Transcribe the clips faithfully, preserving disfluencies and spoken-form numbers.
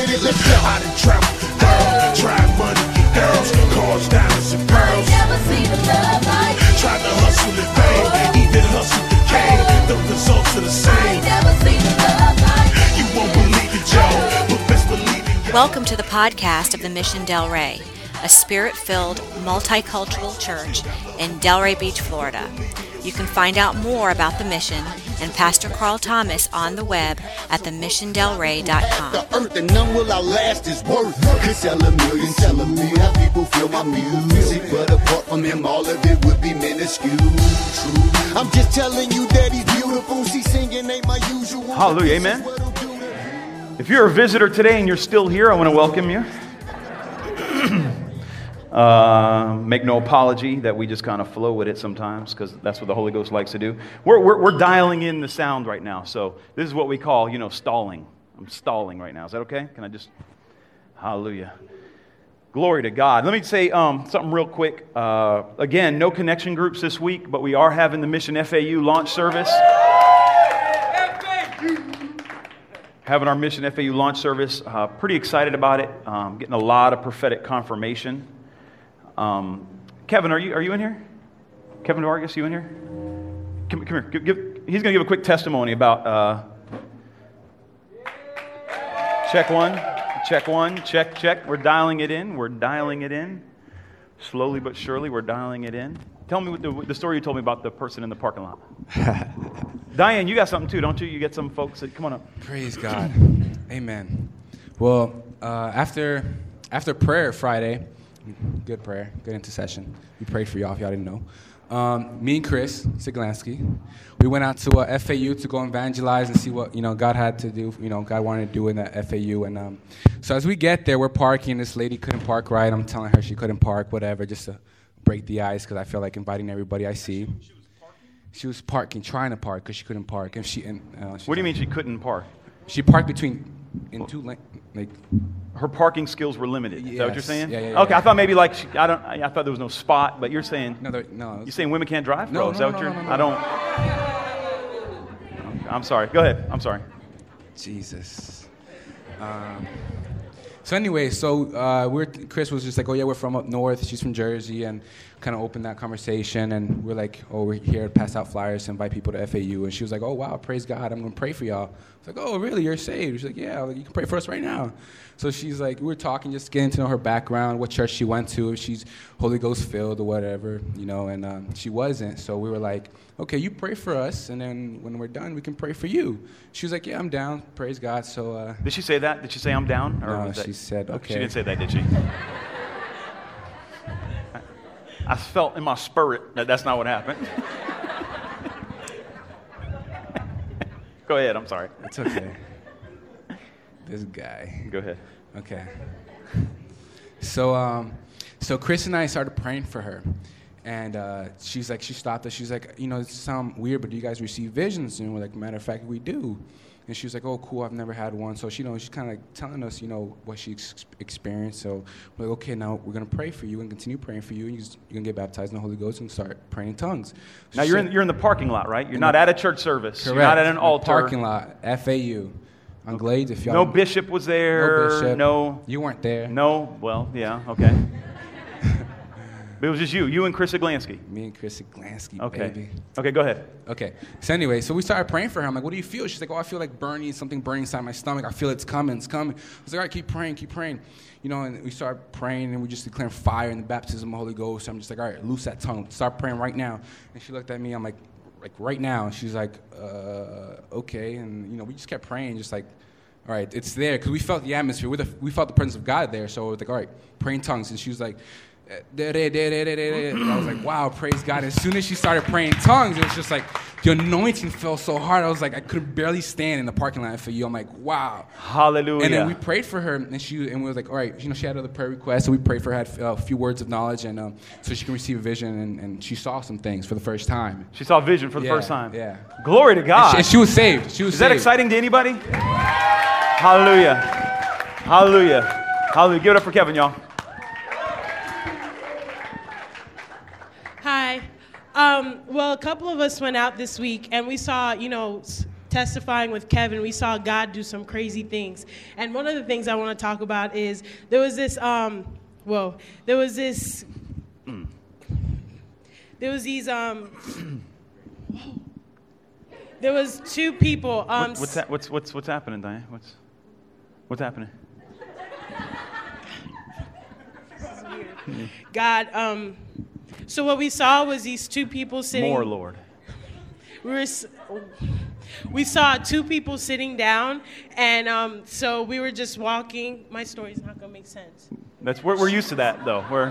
with it, let's go. I done traveled the world, tried money, girls, cars, diamonds, and pearls. Never seen a love like Tried to hustle in vain, even hustle the game. The results are the same. never seen a love like You won't believe it, Joe, but best believe it. Welcome to the podcast of the Mission Delray, a spirit-filled, multicultural church in Delray Beach, Florida. You can find out more about the mission and Pastor Carl Thomas on the web at the mission delray dot com. The earth and none will outlast his worth. Could sell a million, tell me how people feel my music. But apart from him, all of it would be minuscule. True. I'm just telling you that he's beautiful. See, singing ain't my usual. Hallelujah, amen. If you're a visitor today and you're still here, I want to welcome you. Uh, make no apology that we just kind of flow with it sometimes, because that's what the Holy Ghost likes to do. We're, we're we're dialing in the sound right now, so this is what we call, you know, stalling. I'm stalling right now. Is that okay? Can I just, hallelujah. Glory to God. Let me say um, something real quick. Uh, again, no connection groups this week, but we are having the Mission F A U launch service. Having our Mission F A U launch service. Uh, pretty excited about it. Um, getting a lot of prophetic confirmation. Um, Kevin, are you are you in here? Kevin Vargas, you in here? Come, come here. Give, give, he's going to give a quick testimony about. Uh, check one, check one, check check. We're dialing it in. We're dialing it in. Slowly but surely, we're dialing it in. Tell me what the, the story you told me about the person in the parking lot. Diane, you got something too, don't you? You get some folks that come on up. Praise God. Amen. Well, uh, after after prayer Friday. Good prayer, good intercession. We prayed for y'all if y'all didn't know. Um, me and Chris Siglansky, we went out to uh, F A U to go evangelize and see what you know God had to do. You know, God wanted to do in that F A U. And um, so as we get there, we're parking. This lady couldn't park right. I'm telling her she couldn't park, whatever, just to break the ice because I feel like inviting everybody I see. She was parking, trying to park because she couldn't park. And she. And, uh, What do you mean she couldn't park? She parked between in two lanes, like. Her parking skills were limited. Is Yes. that what you're saying? Yeah, yeah, yeah. Okay, I thought maybe like she, I don't. I thought there was no spot, but you're saying No, there, no. you're saying women can't drive. No, Bro, no, is that no, what no, you're? no, no, I no. don't. I'm sorry. Go ahead. I'm sorry. Jesus. Um, so anyway, so uh, we're Chris was just like, oh yeah, we're from up north. She's from Jersey, and kind of opened that conversation. And we're like, oh, we're here to pass out flyers to invite people to F A U. And she was like, oh wow, praise God, I'm gonna pray for y'all. I was like, oh really, you're saved? She's like, yeah, like, you can pray for us right now. So she's like, we were talking, just getting to know her background, what church she went to, if she's Holy Ghost filled or whatever, you know. And um, she wasn't. So we were like, okay, you pray for us, and then when we're done, we can pray for you. She was like, yeah, I'm down. Praise God. So. Uh, Did she say that? Did she say I'm down? Or no, was that, she said, okay. She didn't say that, did she? I, I felt in my spirit that that's not what happened. Go ahead. I'm sorry. It's okay. This guy. Go ahead. Okay. So, um, so Chris and I started praying for her, and uh, she's like, she stopped us. She's like, you know, it sounds weird, but do you guys receive visions? And we're like, matter of fact, we do. And she was like, oh, cool, I've never had one. So she, you know, she's kind of like telling us, you know, what she ex- experienced. So we're like, okay, now we're gonna pray for you and continue praying for you. And you're, just, you're gonna get baptized in the Holy Ghost and start praying in tongues. So Now you're she- in you're in the parking lot, right? You're In not the- at a church service. Correct. You're not at an In the altar. Parking lot, F A U, on Glades. If y'all No bishop was there. No bishop. No. You weren't there. No. Well, yeah. Okay. But it was just you, you and Chris Iglansky. Me and Chris Glansky, Okay. baby. Okay, go ahead. Okay. So anyway, so we started praying for her. I'm like, what do you feel? She's like, oh, I feel like burning, something burning inside my stomach. I feel it's coming, it's coming. I was like, all right, keep praying, keep praying. You know, and we started praying, and we just declared fire and the baptism of the Holy Ghost. So I'm just like, all right, loose that tongue. Start praying right now. And she looked at me. I'm like, like right now. And she's like, uh, okay. And, you know, we just kept praying, just like, all right, it's there. Because we felt the atmosphere. We, the, we felt the presence of God there. So I was like, all right, praying tongues. And she was like, and I was like, wow, praise God. As soon as she started praying in tongues, it was just like, the anointing fell so hard. I was like, I could barely stand in the parking lot for you. I'm like, wow. Hallelujah. And then we prayed for her, and she and we were like, all right, you know, she had other prayer requests, so we prayed for her, had a few words of knowledge, and um, so she can receive a vision, and, and she saw some things for the first time. She saw vision for the Yeah, first time. yeah. Glory to God. And she, and she was saved. She was Is that saved. exciting to anybody? Hallelujah. Hallelujah. Hallelujah. Give it up for Kevin, y'all. Hi. Um, well, a couple of us went out this week, and we saw, you know, s- testifying with Kevin, we saw God do some crazy things. And one of the things I want to talk about is there was this, um, whoa, there was this, mm. there was these, um, there was two people. Um, what, what's, that, what's, what's, what's happening, Diane? What's, what's happening? God, um, so what we saw was these two people sitting. More, Lord. We were, we saw two people sitting down, and um, so we were just walking. My story's not gonna make sense. That's we're, we're used to that, though. We're.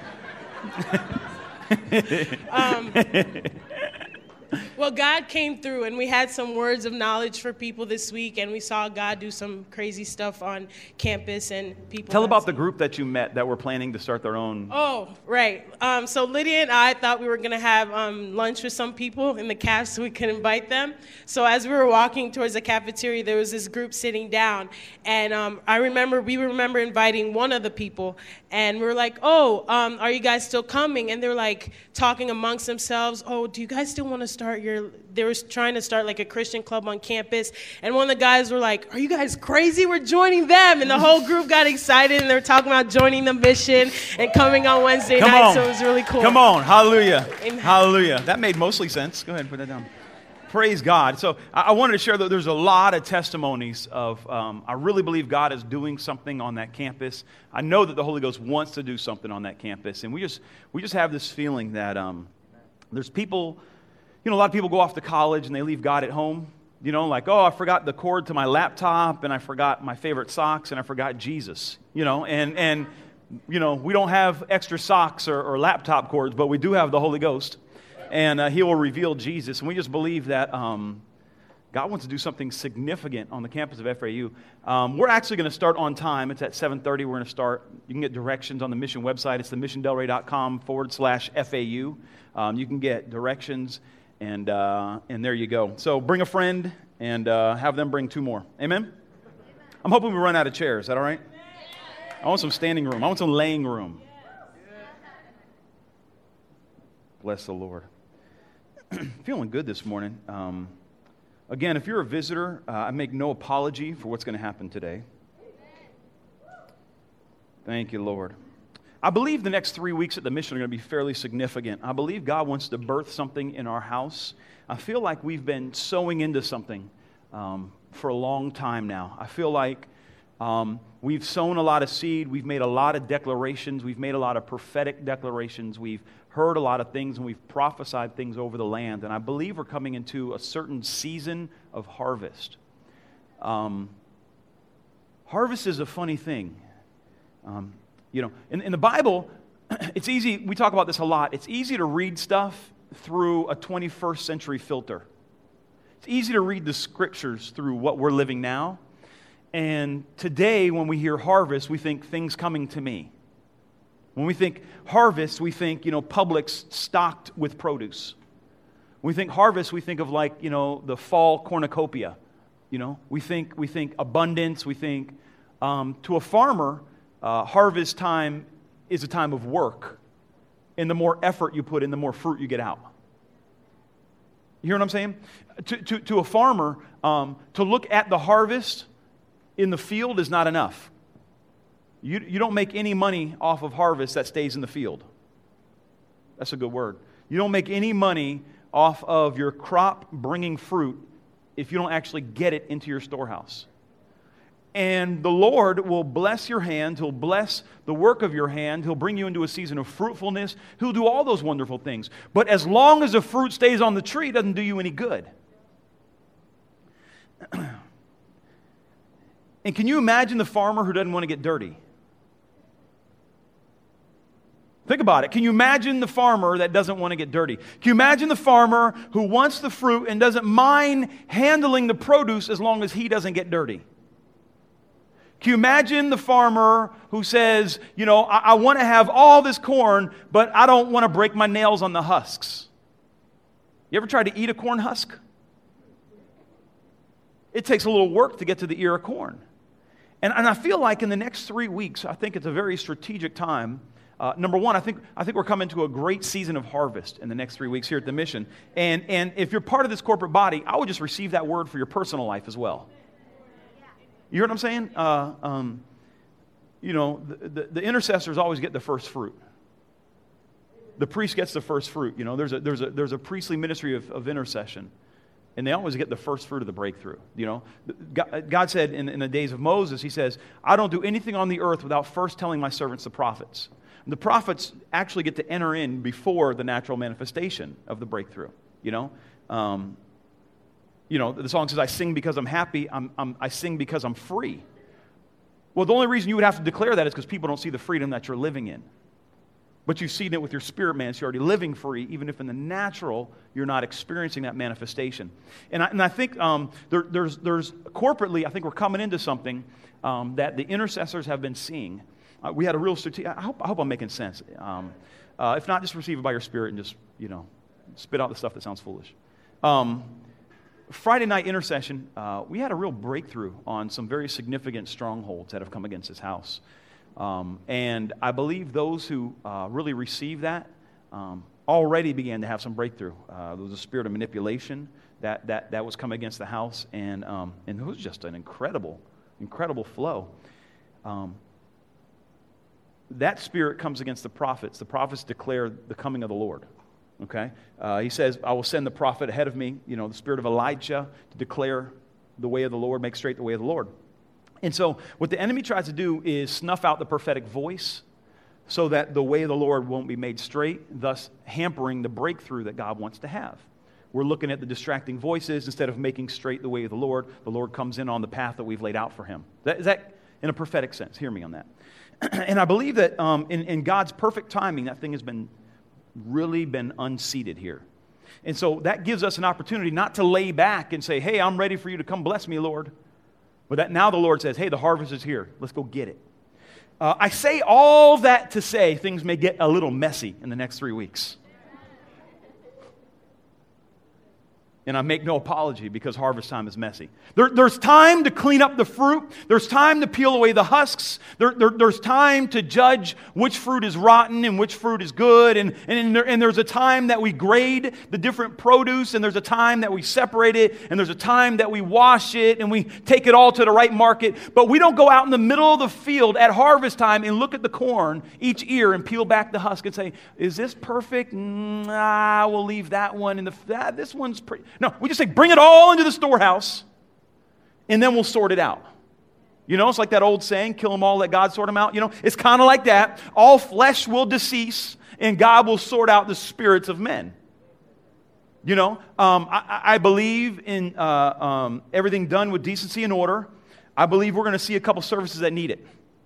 um, well, God came through, and we had some words of knowledge for people this week, and we saw God do some crazy stuff on campus, and people. Tell about the group that you met that were planning to start their own. Oh, right. Um, so Lydia and I thought we were going to have um, lunch with some people in the caf so we could invite them. So as we were walking towards the cafeteria, there was this group sitting down, and um, I remember we remember inviting one of the people, and we were like, "Oh, um, are you guys still coming?" And they were like talking amongst themselves. "Oh, do you guys still want to start your?" They were trying to start like a Christian club on campus, and one of the guys were like, "Are you guys crazy? We're joining them!" And the whole group got excited, and they were talking about joining the mission and coming on Wednesday Come night. on. So it was really cool. Come on, hallelujah, Amen. hallelujah. That made mostly sense. Go ahead and put that down. Praise God. So I I wanted to share that there's a lot of testimonies of, um, I really believe God is doing something on that campus. I know that the Holy Ghost wants to do something on that campus. And we just we just have this feeling that um, there's people, you know, a lot of people go off to college and they leave God at home. You know, like, oh, I forgot the cord to my laptop, and I forgot my favorite socks, and I forgot Jesus. You know, and, and you know, we don't have extra socks or, or laptop cords, but we do have the Holy Ghost. And uh, He will reveal Jesus. And we just believe that um, God wants to do something significant on the campus of F A U. Um, we're actually going to start on time. It's at seven thirty. We're going to start. You can get directions on the mission website. It's the mission del rey dot com forward slash F A U. Um, you can get directions, and uh, and there you go. So bring a friend and uh, have them bring two more. Amen? I'm hoping we run out of chairs. Is that all right? I want some standing room. I want some laying room. Bless the Lord. Feeling good this morning. Um, again, if you're a visitor, uh, I make no apology for what's going to happen today. Thank you, Lord. I believe the next three weeks at the mission are going to be fairly significant. I believe God wants to birth something in our house. I feel like we've been sowing into something um, for a long time now. I feel like um, we've sown a lot of seed. We've made a lot of declarations. We've made a lot of prophetic declarations. We've heard a lot of things, and we've prophesied things over the land. And I believe we're coming into a certain season of harvest. Um, harvest is a funny thing. Um, you know, in, in the Bible, it's easy, we talk about this a lot, it's easy to read stuff through a twenty-first century filter. It's easy to read the scriptures through what we're living now. And today, when we hear harvest, we think things coming to me. When we think harvest, we think, you know, Publix stocked with produce. When we think harvest, we think of like, you know, the fall cornucopia. You know, we think we think abundance. We think um, to a farmer, uh, harvest time is a time of work, and the more effort you put in, the more fruit you get out. You hear what I'm saying? To to, to a farmer, um, to look at the harvest in the field is not enough. You, you don't make any money off of harvest that stays in the field. That's a good word. You don't make any money off of your crop bringing fruit if you don't actually get it into your storehouse. And the Lord will bless your hand. He'll bless the work of your hand. He'll bring you into a season of fruitfulness. He'll do all those wonderful things. But as long as the fruit stays on the tree, it doesn't do you any good. And can you imagine the farmer who doesn't want to get dirty? Think about it. Can you imagine the farmer that doesn't want to get dirty? Can you imagine the farmer who wants the fruit and doesn't mind handling the produce as long as he doesn't get dirty? Can you imagine the farmer who says, you know, I, I want to have all this corn, but I don't want to break my nails on the husks? You ever tried to eat a corn husk? It takes a little work to get to the ear of corn. And, and I feel like in the next three weeks, I think it's a very strategic time. Uh, number one, I think I think we're coming to a great season of harvest in the next three weeks here at the Mission. And and if you're part of this corporate body, I would just receive that word for your personal life as well. You hear what I'm saying? Uh, um, you know, the, the, the intercessors always get the first fruit. The priest gets the first fruit. You know, there's a there's a there's a priestly ministry of, of intercession. And they always get the first fruit of the breakthrough. You know, God, God said in, in the days of Moses, he says, I don't do anything on the earth without first telling my servants, the prophets. And the prophets actually get to enter in before the natural manifestation of the breakthrough. You know, um, you know, the song says, I sing because I'm happy. I'm, I'm, I sing because I'm free. Well, the only reason you would have to declare that is because people don't see the freedom that you're living in. But you've seen it with your spirit man, so you're already living free, even if in the natural you're not experiencing that manifestation. And I, and I think um, there, there's, there's corporately, I think we're coming into something um, that the intercessors have been seeing. Uh, we had a real strategic, I hope, I hope I'm making sense. Um, uh, if not, just receive it by your spirit and just, you know, spit out the stuff that sounds foolish. Um, Friday night intercession, uh, we had a real breakthrough on some very significant strongholds that have come against this house. Um, and I believe those who uh, really received that um, already began to have some breakthrough. Uh, there was a spirit of manipulation that that, that was coming against the house, and um, and it was just an incredible, incredible flow. Um, that spirit comes against the prophets. The prophets declare the coming of the Lord. Okay, uh, he says, "I will send the prophet ahead of me." You know, the spirit of Elijah to declare the way of the Lord, make straight the way of the Lord. And so what the enemy tries to do is snuff out the prophetic voice so that the way of the Lord won't be made straight, thus hampering the breakthrough that God wants to have. We're looking at the distracting voices instead of making straight the way of the Lord. The Lord comes in on the path that we've laid out for him. That, is that in a prophetic sense? Hear me on that. And I believe that um, in, in God's perfect timing, that thing has been really been unseated here. And so that gives us an opportunity not to lay back and say, hey, I'm ready for you to come bless me, Lord. But that now the Lord says, hey, the harvest is here. Let's go get it. Uh, I say all that to say things may get a little messy in the next three weeks. And I make no apology because harvest time is messy. There, there's time to clean up the fruit. There's time to peel away the husks. There, there, there's time to judge which fruit is rotten and which fruit is good. And, and, there, and there's a time that we grade the different produce. And there's a time that we separate it. And there's a time that we wash it. And we take it all to the right market. But we don't go out in the middle of the field at harvest time and look at the corn each ear and peel back the husk and say, is this perfect? Nah, we'll leave that one. And the, ah, this one's pretty... No, we just say, bring it all into the storehouse, and then we'll sort it out. You know, it's like that old saying, kill them all, let God sort them out. You know, it's kind of like that. All flesh will decease, and God will sort out the spirits of men. You know, um, I, I believe in uh, um, everything done with decency and order. I believe we're going to see a couple services that need it.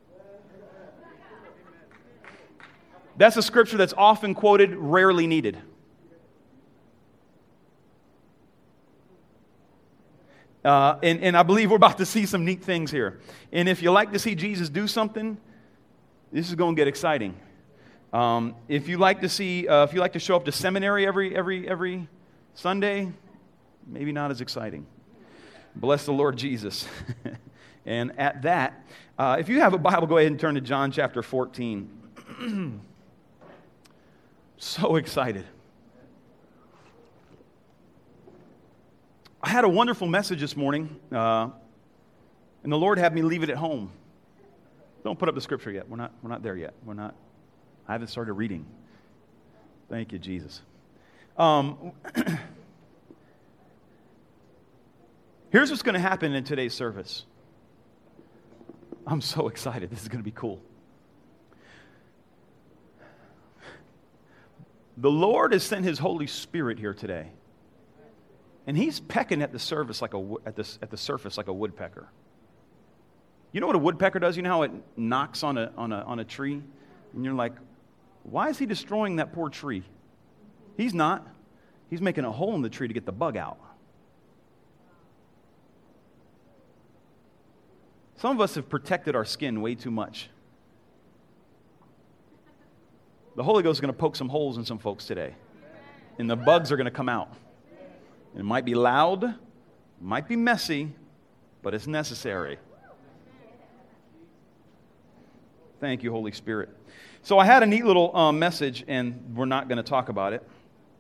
That's a scripture that's often quoted, rarely needed. Uh, and, and I believe we're about to see some neat things here. And if you like to see Jesus do something, this is going to get exciting. Um, if you like to see, uh, if you like to show up to seminary every every every Sunday, maybe not as exciting. Bless the Lord Jesus. And at that, uh, if you have a Bible, go ahead and turn to John chapter fourteen. So excited. I had a wonderful message this morning, uh, and the Lord had me leave it at home. Don't put up the scripture yet. We're not, we're not there yet. We're not. I haven't started reading. Thank you, Jesus. Um, here's what's going to happen in today's service. I'm so excited. This is going to be cool. The Lord has sent His Holy Spirit here today. And he's pecking at the surface like a at the at the surface like a woodpecker. You know what a woodpecker does? You know how it knocks on a on a on a tree, and you're like, why is he destroying that poor tree? He's not. He's making a hole in the tree to get the bug out. Some of us have protected our skin way too much. The Holy Ghost is going to poke some holes in some folks today, and the bugs are going to come out. It might be loud, might be messy, but it's necessary. Thank you, Holy Spirit. So I had a neat little um, message, and we're not going to talk about it.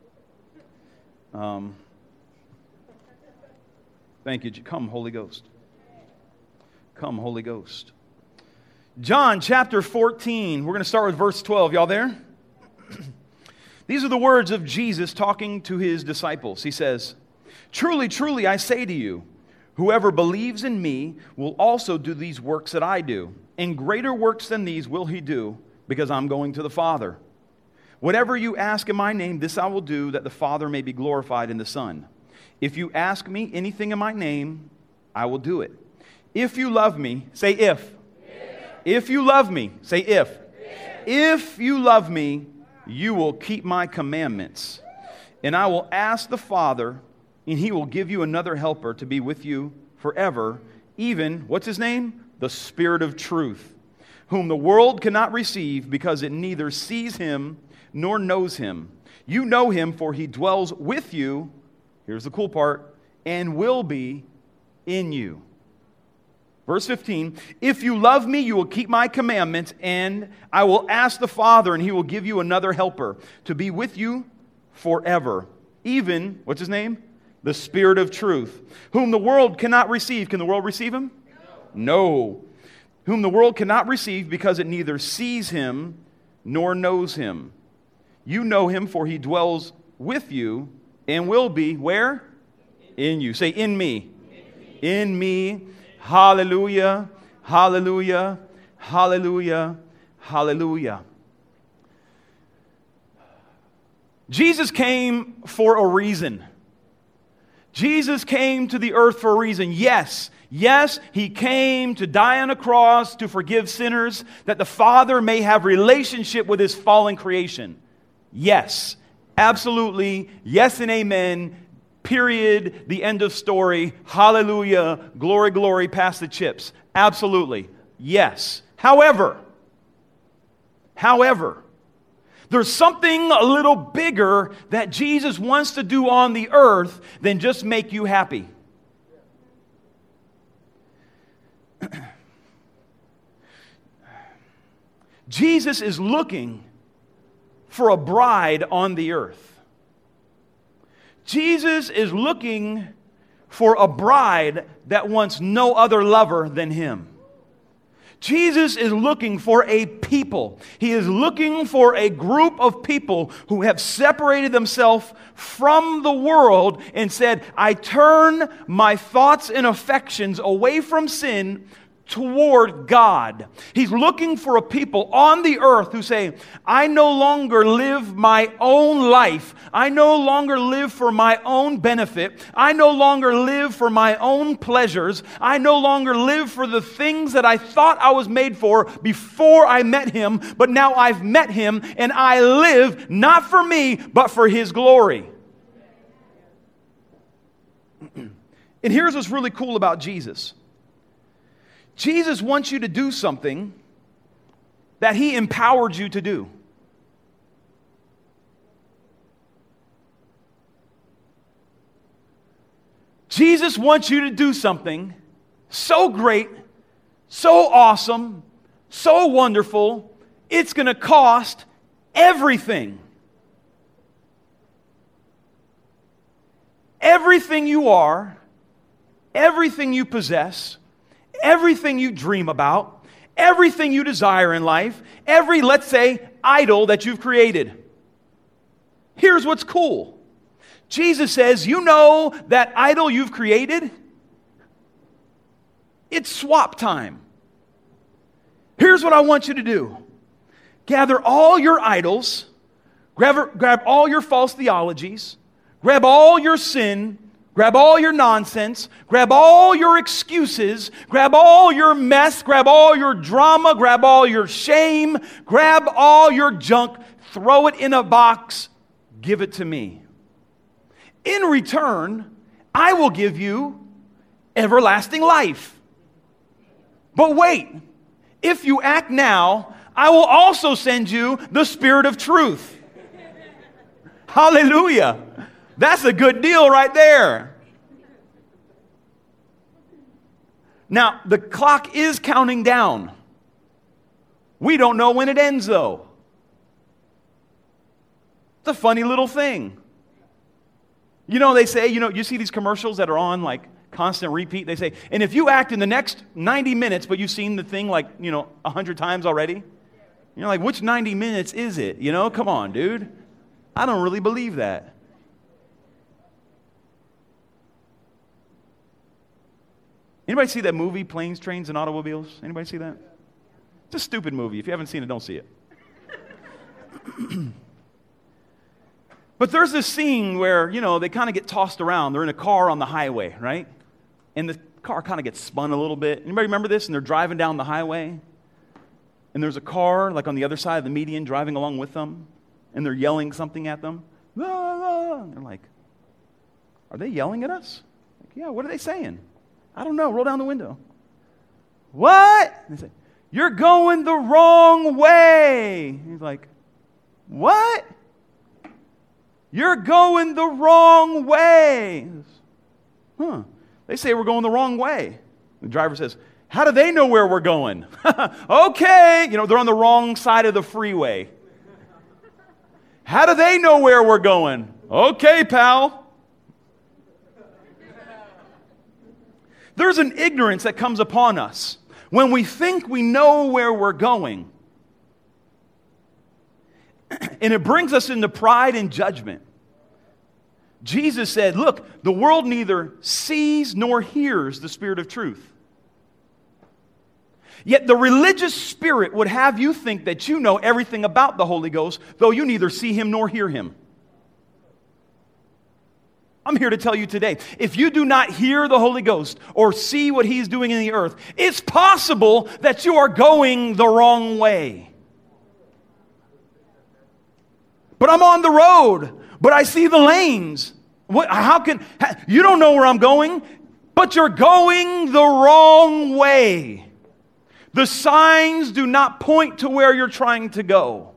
Um, thank you. Come, Holy Ghost. Come, Holy Ghost. John chapter fourteen. We're going to start with verse twelve. Y'all there? These are the words of Jesus talking to his disciples. He says, "Truly, truly, I say to you, whoever believes in me will also do these works that I do. And greater works than these will he do, because I'm going to the Father. Whatever you ask in my name, this I will do, that the Father may be glorified in the Son. If you ask me anything in my name, I will do it. If you love me," say if. If, if you love me, say if. If. If you love me, you will keep my commandments. And I will ask the Father, and he will give you another helper to be with you forever, even, what's his name? The Spirit of truth, whom the world cannot receive because it neither sees him nor knows him. You know him, for he dwells with you, here's the cool part, and will be in you. Verse fifteen, if you love me, you will keep my commandments, and I will ask the Father, and he will give you another helper to be with you forever. Even, what's his name? The Spirit of truth, whom the world cannot receive. Can the world receive him? No. No. Whom the world cannot receive because it neither sees him nor knows him. You know him, for he dwells with you and will be, where? In you. Say, in me. In me. Hallelujah. Hallelujah. Hallelujah. Hallelujah. Jesus came for a reason. Jesus came to the earth for a reason. Yes, yes, he came to die on a cross to forgive sinners, that the Father may have relationship with his fallen creation. Yes, absolutely, yes and amen, period, the end of story, hallelujah, glory, glory, pass the chips. Absolutely, yes. However, however, there's something a little bigger that Jesus wants to do on the earth than just make you happy. Jesus is looking for a bride on the earth. Jesus is looking for a bride that wants no other lover than him. Jesus is looking for a people. He is looking for a group of people who have separated themselves from the world and said, I turn my thoughts and affections away from sin toward God. He's looking for a people on the earth who say, I no longer live my own life. I no longer live for my own benefit. I no longer live for my own pleasures. I no longer live for the things that I thought I was made for before I met him, but now I've met him and I live not for me, but for his glory. And here's what's really cool about Jesus. Jesus wants you to do something that he empowered you to do. Jesus wants you to do something so great, so awesome, so wonderful, it's going to cost everything. Everything you are, everything you possess, everything you dream about, everything you desire in life, every, let's say, idol that you've created. Here's what's cool. Jesus says, you know that idol you've created? It's swap time. Here's what I want you to do. Gather all your idols, grab, grab all your false theologies, grab all your sin, grab all your nonsense, grab all your excuses, grab all your mess, grab all your drama, grab all your shame, grab all your junk, throw it in a box, give it to me. In return, I will give you everlasting life. But wait, if you act now, I will also send you the Spirit of truth. Hallelujah. That's a good deal right there. Now, the clock is counting down. We don't know when it ends, though. It's a funny little thing. You know, they say, you know, you see these commercials that are on like constant repeat. They say, and if you act in the next ninety minutes, but you've seen the thing like, you know, a hundred times already, you're like, which ninety minutes is it? You know, come on, dude. I don't really believe that. Anybody see that movie, Planes, Trains, and Automobiles? Anybody see that? It's a stupid movie. If you haven't seen it, don't see it. But there's this scene where, you know, they kind of get tossed around. They're in a car on the highway, right? And the car kind of gets spun a little bit. Anybody remember this? And they're driving down the highway. And there's a car, like on the other side of the median, driving along with them. And they're yelling something at them. Ah, ah. And they're like, are they yelling at us? Like, yeah, what are they saying? I don't know. Roll down the window. What? And they say, you're going the wrong way. And he's like, what? You're going the wrong way. Huh. They say we're going the wrong way. The driver says, how do they know where we're going? Okay. You know, they're on the wrong side of the freeway. How do they know where we're going? Okay, pal. There's an ignorance that comes upon us when we think we know where we're going. And it brings us into pride and judgment. Jesus said, look, the world neither sees nor hears the Spirit of truth. Yet the religious spirit would have you think that you know everything about the Holy Ghost, though you neither see Him nor hear Him. I'm here to tell you today, if you do not hear the Holy Ghost or see what He's doing in the earth, it's possible that you are going the wrong way. But I'm on the road, but I see the lanes. What, how can, you don't know where I'm going, but you're going the wrong way. The signs do not point to where you're trying to go.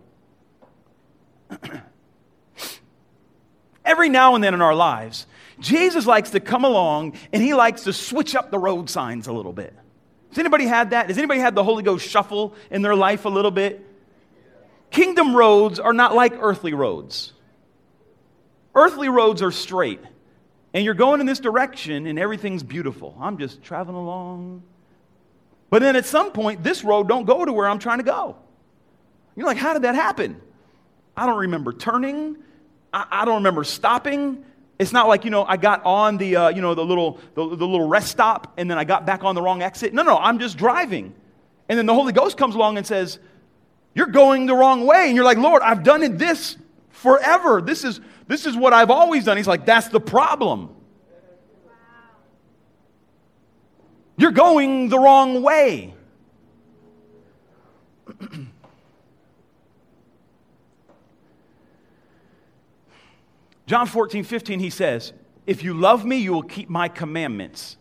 Every now and then in our lives, Jesus likes to come along and He likes to switch up the road signs a little bit. Has anybody had that? Has anybody had the Holy Ghost shuffle in their life a little bit? Kingdom roads are not like earthly roads. Earthly roads are straight. And you're going in this direction and everything's beautiful. I'm just traveling along. But then at some point, this road don't go to where I'm trying to go. You're like, how did that happen? I don't remember turning. I, I don't remember stopping. It's not like, you know, I got on the, uh, you know, the little, the, the little rest stop and then I got back on the wrong exit. No, no, I'm just driving. And then the Holy Ghost comes along and says, you're going the wrong way. And you're like, Lord, I've done it this forever. This is, this is what I've always done. He's like, that's the problem. You're going the wrong way. John fourteen, fifteen, he says, if you love me, you will keep my commandments.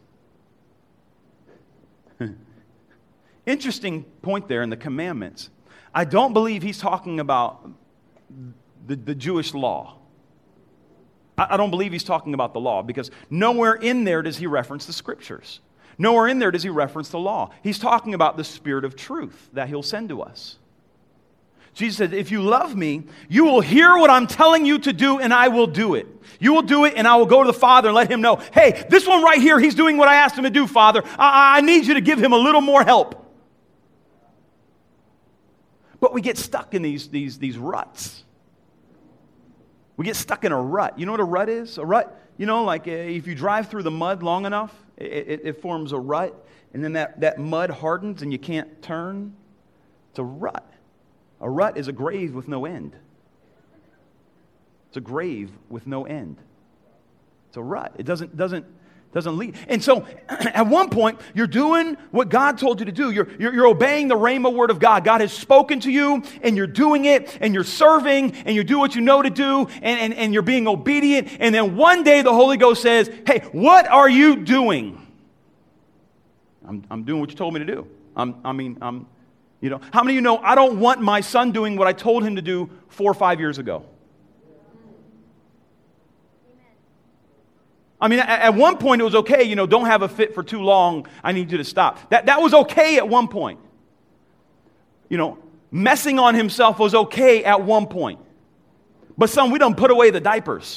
Interesting point there in the commandments. I don't believe he's talking about the, the Jewish law. I, I don't believe he's talking about the law because nowhere in there does he reference the scriptures. Nowhere in there does he reference the law. He's talking about the Spirit of truth that He'll send to us. Jesus said, if you love me, you will hear what I'm telling you to do and I will do it. You will do it and I will go to the Father and let Him know, hey, this one right here, he's doing what I asked him to do, Father. I, I need you to give him a little more help. But we get stuck in these, these, these ruts. We get stuck in a rut. You know what a rut is? A rut, you know, like uh, if you drive through the mud long enough, it, it, it forms a rut, and then that, that mud hardens and you can't turn. It's a rut. A rut is a grave with no end. It's a grave with no end. It's a rut. It doesn't, doesn't, doesn't lead. And so at one point, you're doing what God told you to do. You're, you're, you're obeying the Rhema word of God. God has spoken to you, and you're doing it, and you're serving, and you do what you know to do, and, and, and you're being obedient. And then one day the Holy Ghost says, hey, what are you doing? I'm, I'm doing what you told me to do. I'm, I mean, I'm, you know. How many of you know I don't want my son doing what I told him to do four or five years ago? I mean, at one point it was okay, you know, don't have a fit for too long. I need you to stop. That, that was okay at one point. You know, messing on himself was okay at one point. But son, we don't put away the diapers.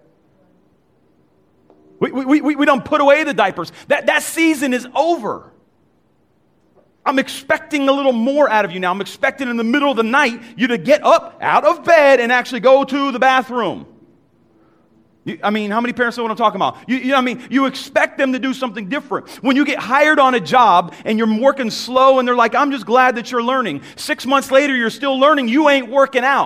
We, we, we, we don't put away the diapers. That, that season is over. I'm expecting a little more out of you now. I'm expecting in the middle of the night you to get up out of bed and actually go to the bathroom. You, I mean, how many parents know what I'm talking about? You, you know what I mean? You expect them to do something different. When you get hired on a job and you're working slow and they're like, I'm just glad that you're learning. Six months later, you're still learning. You ain't working out.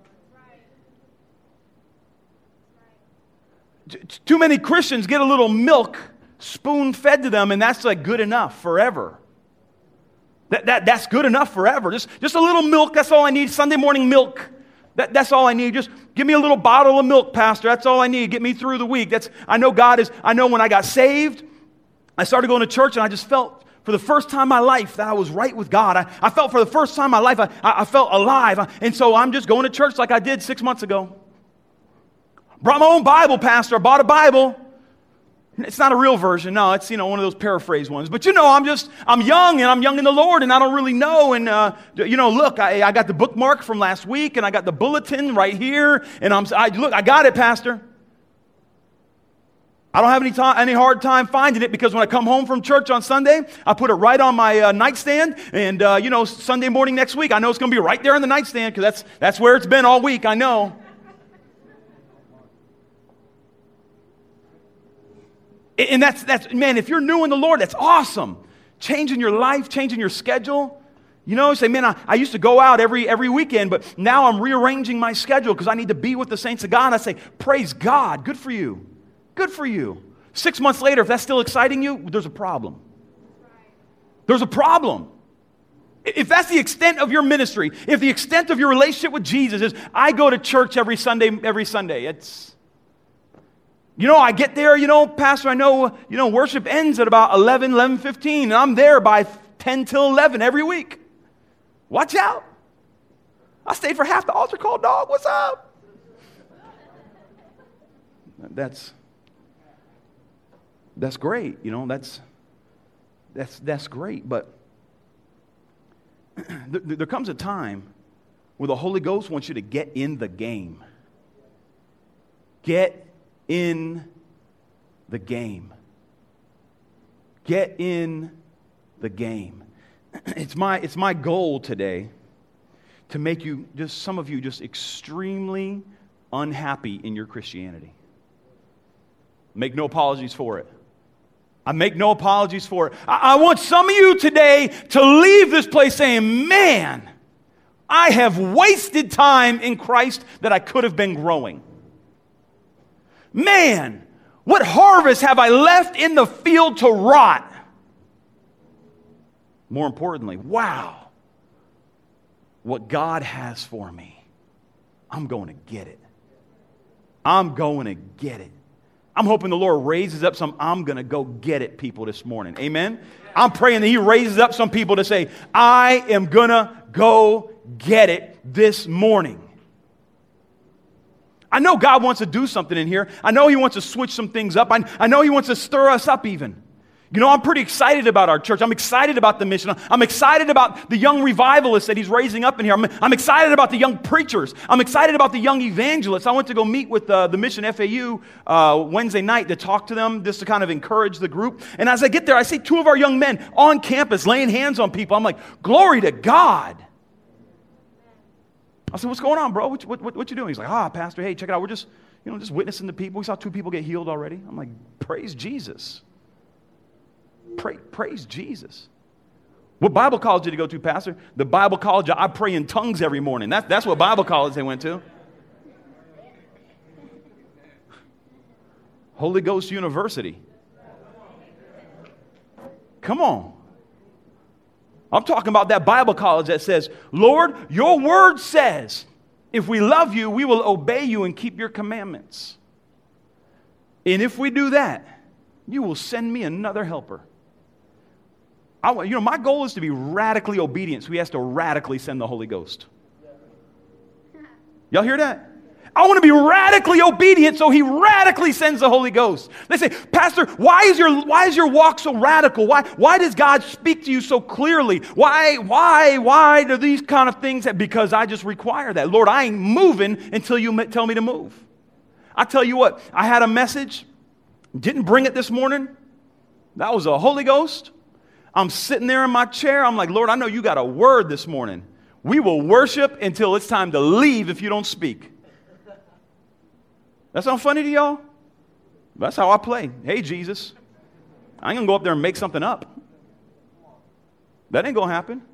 Too many Christians get a little milk spoon-fed to them, and that's like good enough forever. That, that, that's good enough forever. Just, just a little milk, that's all I need. Sunday morning milk, that, that's all I need. Just give me a little bottle of milk, Pastor. That's all I need. Get me through the week. That's I know God is, I know when I got saved, I started going to church, and I just felt for the first time in my life that I was right with God. I, I felt for the first time in my life, I, I, I felt alive. And so I'm just going to church like I did six months ago. Brought my own Bible, Pastor. I bought a Bible. It's not a real version. No, it's, you know, one of those paraphrase ones. But, you know, I'm just, I'm young, and I'm young in the Lord, and I don't really know. And, uh, you know, look, I, I got the bookmark from last week, and I got the bulletin right here. And I'm, I, look, I got it, Pastor. I don't have any time, any hard time finding it, because when I come home from church on Sunday, I put it right on my uh, nightstand. And, uh, you know, Sunday morning next week, I know it's going to be right there on the nightstand, because that's, that's where it's been all week, I know. And that's, that's, man, if you're new in the Lord, that's awesome. Changing your life, changing your schedule. You know, you say, man, I, I used to go out every, every weekend, but now I'm rearranging my schedule because I need to be with the saints of God. And I say, praise God, good for you. Good for you. Six months later, if that's still exciting you, there's a problem. There's a problem. If that's the extent of your ministry, if the extent of your relationship with Jesus is, I go to church every Sunday, every Sunday, it's, you know, I get there, you know, Pastor, I know, you know, worship ends at about eleven, eleven fifteen, and I'm there by ten till eleven every week. Watch out. I stayed for half the altar call, dog. What's up? That's, that's great, you know, that's, that's, that's great, but there, there comes a time where the Holy Ghost wants you to get in the game. Get in the game. Get in the game. It's my, it's my goal today to make you, just some of you, just extremely unhappy in your Christianity. Make no apologies for it. I make no apologies for it. I, I want some of you today to leave this place saying, man, I have wasted time in Christ that I could have been growing. Man, what harvest have I left in the field to rot? More importantly, wow, what God has for me, I'm going to get it. I'm going to get it. I'm hoping the Lord raises up some I'm going to go get it people this morning. Amen? I'm praying that He raises up some people to say, I am going to go get it this morning. I know God wants to do something in here. I know He wants to switch some things up. I, I know He wants to stir us up even. You know, I'm pretty excited about our church. I'm excited about the mission. I'm excited about the young revivalists that He's raising up in here. I'm, I'm excited about the young preachers. I'm excited about the young evangelists. I went to go meet with uh, the Mission F A U uh, Wednesday night to talk to them, just to kind of encourage the group. And as I get there, I see two of our young men on campus laying hands on people. I'm like, glory to God. I said, what's going on, bro? What, what, what, what you doing? He's like, ah, Pastor, hey, check it out. We're just, you know, just witnessing to people. We saw two people get healed already. I'm like, praise Jesus. Pray, praise Jesus. What Bible college did you go to, Pastor? The Bible college I pray in tongues every morning. That, that's what Bible college they went to. Holy Ghost University. Come on. I'm talking about that Bible college that says, Lord, your word says, if we love you, we will obey you and keep your commandments. And if we do that, you will send me another helper. I, you know, my goal is to be radically obedient, so He has to radically send the Holy Ghost. Y'all hear that? I want to be radically obedient, so he radically sends the Holy Ghost. They say, Pastor, why is your why is your walk so radical? Why why does God speak to you so clearly? Why why why do these kind of things happen? Because I just require that. Lord, I ain't moving until you m- tell me to move. I tell you what, I had a message, didn't bring it this morning. That was a Holy Ghost. I'm sitting there in my chair. I'm like, Lord, I know you got a word this morning. We will worship until it's time to leave if you don't speak. That sound funny to y'all? That's how I play. Hey, Jesus, I ain't going to go up there and make something up. That ain't going to happen.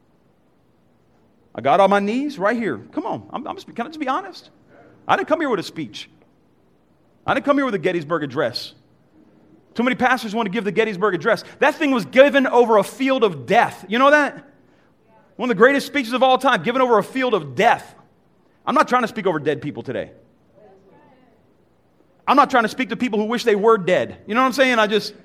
I got on my knees right here. Come on. I'm, I'm, can I just be honest? I didn't come here with a speech. I didn't come here with a Gettysburg Address. Too many pastors want to give the Gettysburg Address. That thing was given over a field of death. You know that? One of the greatest speeches of all time, given over a field of death. I'm not trying to speak over dead people today. I'm not trying to speak to people who wish they were dead. You know what I'm saying? I just...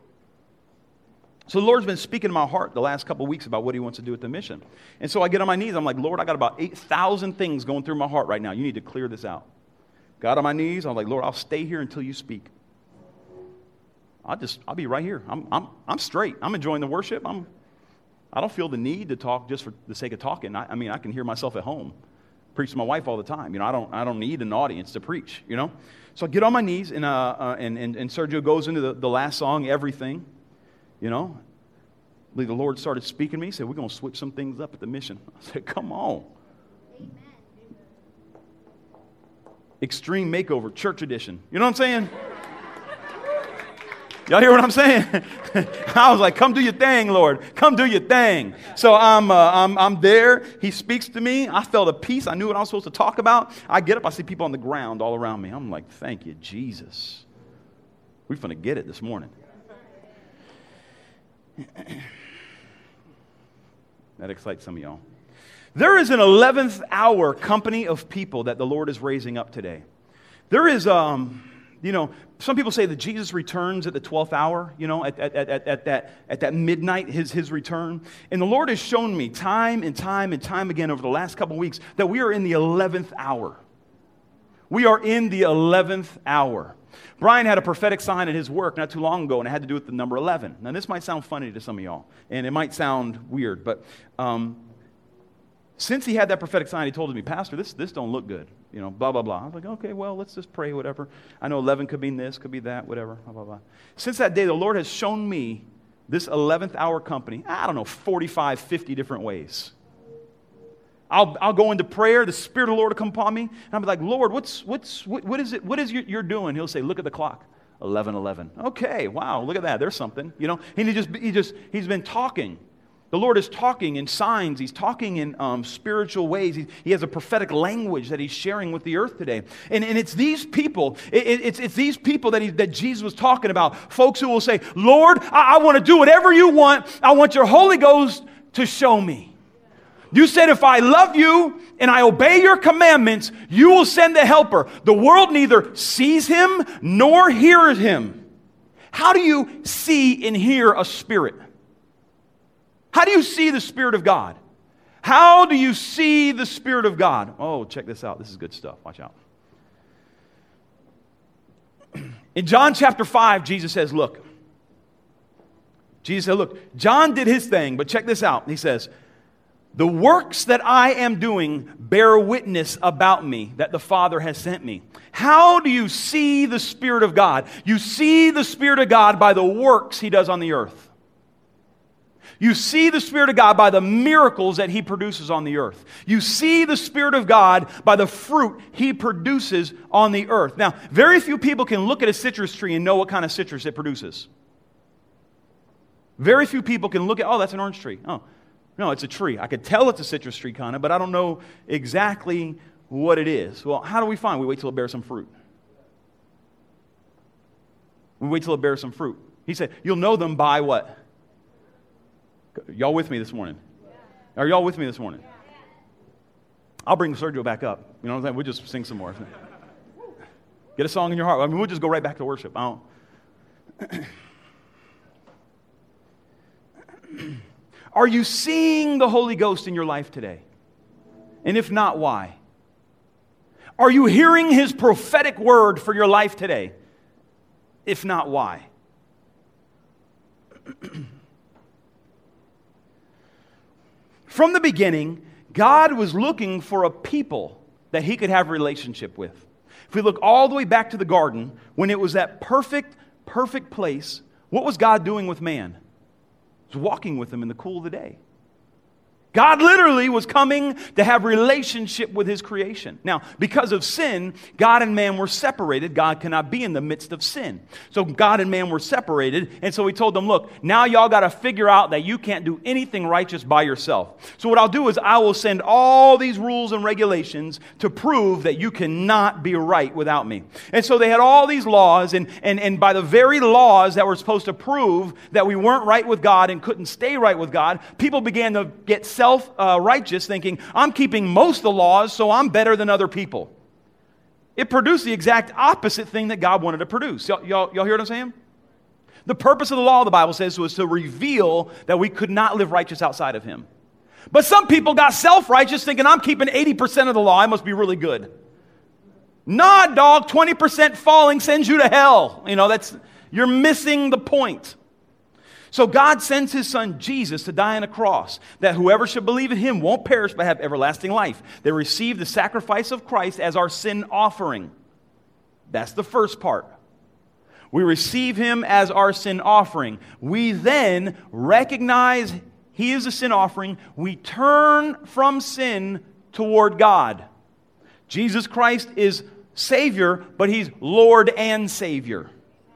So the Lord's been speaking to my heart the last couple of weeks about what he wants to do with the mission. And so I get on my knees. I'm like, Lord, I got about eight thousand things going through my heart right now. You need to clear this out. Got on my knees. I'm like, Lord, I'll stay here until you speak. I'll just, I'll be right here. I'm, I'm, I'm straight. I'm enjoying the worship. I'm, I don't feel the need to talk just for the sake of talking. I, I mean, I can hear myself at home. Preach to my wife all the time. You know, I don't, I don't need an audience to preach, you know. So I get on my knees, and, uh, uh, and, and, and Sergio goes into the, the last song, Everything, you know. The Lord started speaking to me. He said, we're going to switch some things up at the mission. I said, come on. Amen. Extreme Makeover, Church Edition. You know what I'm saying? Y'all hear what I'm saying? I was like, come do your thing, Lord. Come do your thing. So I'm, uh, I'm, I'm there. He speaks to me. I felt a peace. I knew what I was supposed to talk about. I get up. I see people on the ground all around me. I'm like, thank you, Jesus. We're going to get it this morning. That excites some of y'all. There is an eleventh hour company of people that the Lord is raising up today. There is... um. You know, some people say that Jesus returns at the twelfth hour, you know, at, at, at, at, that, at that midnight, his, his return. And the Lord has shown me time and time and time again over the last couple of weeks that we are in the eleventh hour. We are in the eleventh hour. Brian had a prophetic sign at his work not too long ago, and it had to do with the number eleven. Now, this might sound funny to some of y'all, and it might sound weird, but um, since he had that prophetic sign, he told me, Pastor, this, this don't look good. You know, blah, blah, blah. I was like, okay, well, let's just pray, whatever. I know eleven could mean this, could be that, whatever, blah, blah, blah. Since that day, the Lord has shown me this eleventh hour company, I don't know, forty-five, fifty different ways. I'll, I'll go into prayer, the Spirit of the Lord will come upon me, and I'll be like, Lord, what's, what's, what, what is it, what is you, you're doing? He'll say, look at the clock, eleven eleven. Okay, wow, look at that, there's something, you know. And he just, he just, he's been talking. The Lord is talking in signs. He's talking in um, spiritual ways. He, he has a prophetic language that he's sharing with the earth today. And, and it's these people, it, it's, it's these people that, he, that Jesus was talking about, folks who will say, Lord, I, I want to do whatever you want. I want your Holy Ghost to show me. You said if I love you and I obey your commandments, you will send the helper. The world neither sees him nor hears him. How do you see and hear a spirit? How do you see the Spirit of God? How do you see the Spirit of God? Oh, check this out. This is good stuff. Watch out. In John chapter five, Jesus says, look. Jesus said, look, John did his thing, but check this out. He says, the works that I am doing bear witness about me, that the Father has sent me. How do you see the Spirit of God? You see the Spirit of God by the works he does on the earth. You see the Spirit of God by the miracles that he produces on the earth. You see the Spirit of God by the fruit he produces on the earth. Now, very few people can look at a citrus tree and know what kind of citrus it produces. Very few people can look at, oh, that's an orange tree. Oh, no, it's a tree. I could tell it's a citrus tree kind of, but I don't know exactly what it is. Well, how do we find? We wait till it bears some fruit. We wait till it bears some fruit. He said, you'll know them by what? Y'all with me this morning? Are y'all with me this morning? I'll bring Sergio back up. You know what I'm saying? We'll just sing some more. Get a song in your heart. I mean, we'll just go right back to worship. I don't. Are you seeing the Holy Ghost in your life today? And if not, why? Are you hearing his prophetic word for your life today? If not, why? From the beginning, God was looking for a people that he could have a relationship with. If we look all the way back to the garden, when it was that perfect, perfect place, what was God doing with man? He was walking with him in the cool of the day. God literally was coming to have relationship with his creation. Now, because of sin, God and man were separated. God cannot be in the midst of sin. So God and man were separated, and so he told them, look, now y'all got to figure out that you can't do anything righteous by yourself. So what I'll do is I will send all these rules and regulations to prove that you cannot be right without me. And so they had all these laws, and, and, and by the very laws that were supposed to prove that we weren't right with God and couldn't stay right with God, people began to get self Self-righteous, thinking, I'm keeping most of the laws, so I'm better than other people. It produced the exact opposite thing that God wanted to produce. Y'all, y'all, y'all hear what I'm saying? The purpose of the law, the Bible says, was to reveal that we could not live righteous outside of him. But some people got self-righteous, thinking, I'm keeping eighty percent of the law, I must be really good. Nah, dog, twenty percent falling sends you to hell. You know, that's, you're missing the point. So God sends his son Jesus to die on a cross, that whoever should believe in him won't perish but have everlasting life. They receive the sacrifice of Christ as our sin offering. That's the first part. We receive him as our sin offering. We then recognize he is a sin offering. We turn from sin toward God. Jesus Christ is Savior, but he's Lord and Savior.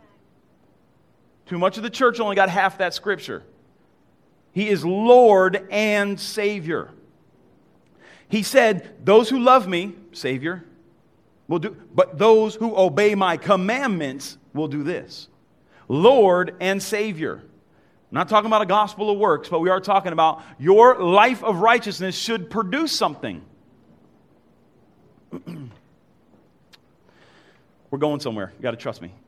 Too much of the church only got half that scripture. He is Lord and Savior. He said, those who love me, Savior, will do, but those who obey my commandments will do this. Lord and Savior. I'm not talking about a gospel of works, but we are talking about your life of righteousness should produce something. We're going somewhere. You got to trust me.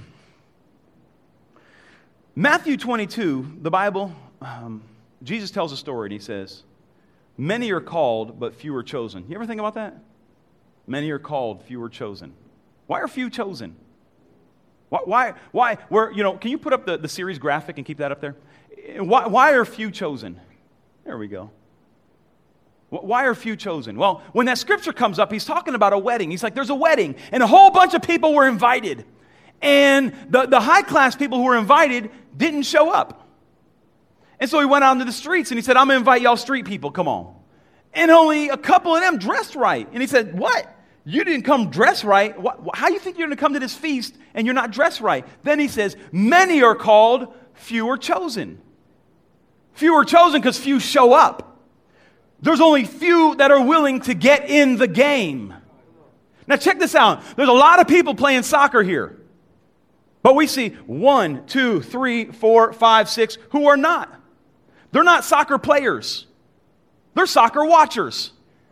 Matthew twenty-two, the Bible, um, Jesus tells a story and he says, many are called, but few are chosen. You ever think about that? Many are called, few are chosen. Why are few chosen? Why, why, why where, you know, can you put up the, the series graphic and keep that up there? Why, why are few chosen? There we go. Why are few chosen? Well, when that scripture comes up, he's talking about a wedding. He's like, there's a wedding, and a whole bunch of people were invited. And the, the high-class people who were invited didn't show up. And so he went out into the streets and he said, I'm going to invite y'all street people, come on. And only a couple of them dressed right. And he said, what? You didn't come dressed right? What, how do you think you're going to come to this feast and you're not dressed right? Then he says, many are called, few are chosen. Few are chosen because few show up. There's only few that are willing to get in the game. Now check this out. There's a lot of people playing soccer here. But we see one, two, three, four, five, six who are not. They're not soccer players. They're soccer watchers.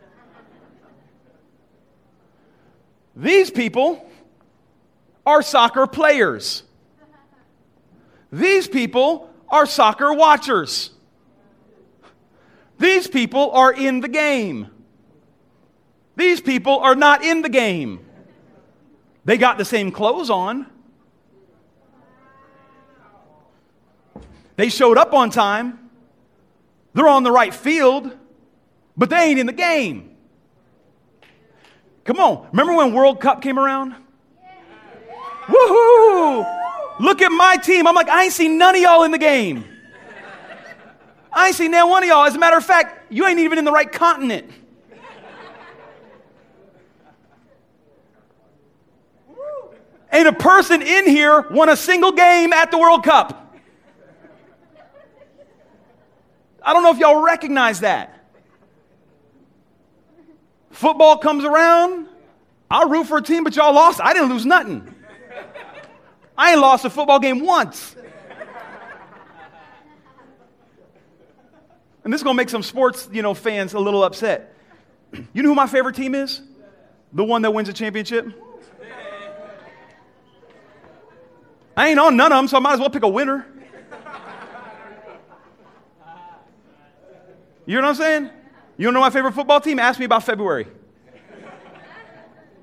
These people are soccer players. These people are soccer watchers. These people are in the game. These people are not in the game. They got the same clothes on. They showed up on time. They're on the right field, but they ain't in the game. Come on. Remember when World Cup came around? Woohoo! Look at my team. I'm like, I ain't seen none of y'all in the game. I ain't seen now one of y'all. As a matter of fact, you ain't even in the right continent. Ain't a person in here won a single game at the World Cup. I don't know if y'all recognize that. Football comes around, I'll root for a team, but y'all lost. I didn't lose nothing. I ain't lost a football game once. And this is going to make some sports, you know, fans a little upset. You know who my favorite team is? The one that wins a championship? I ain't on none of them, so I might as well pick a winner. You know what I'm saying? You don't know my favorite football team? Ask me about February.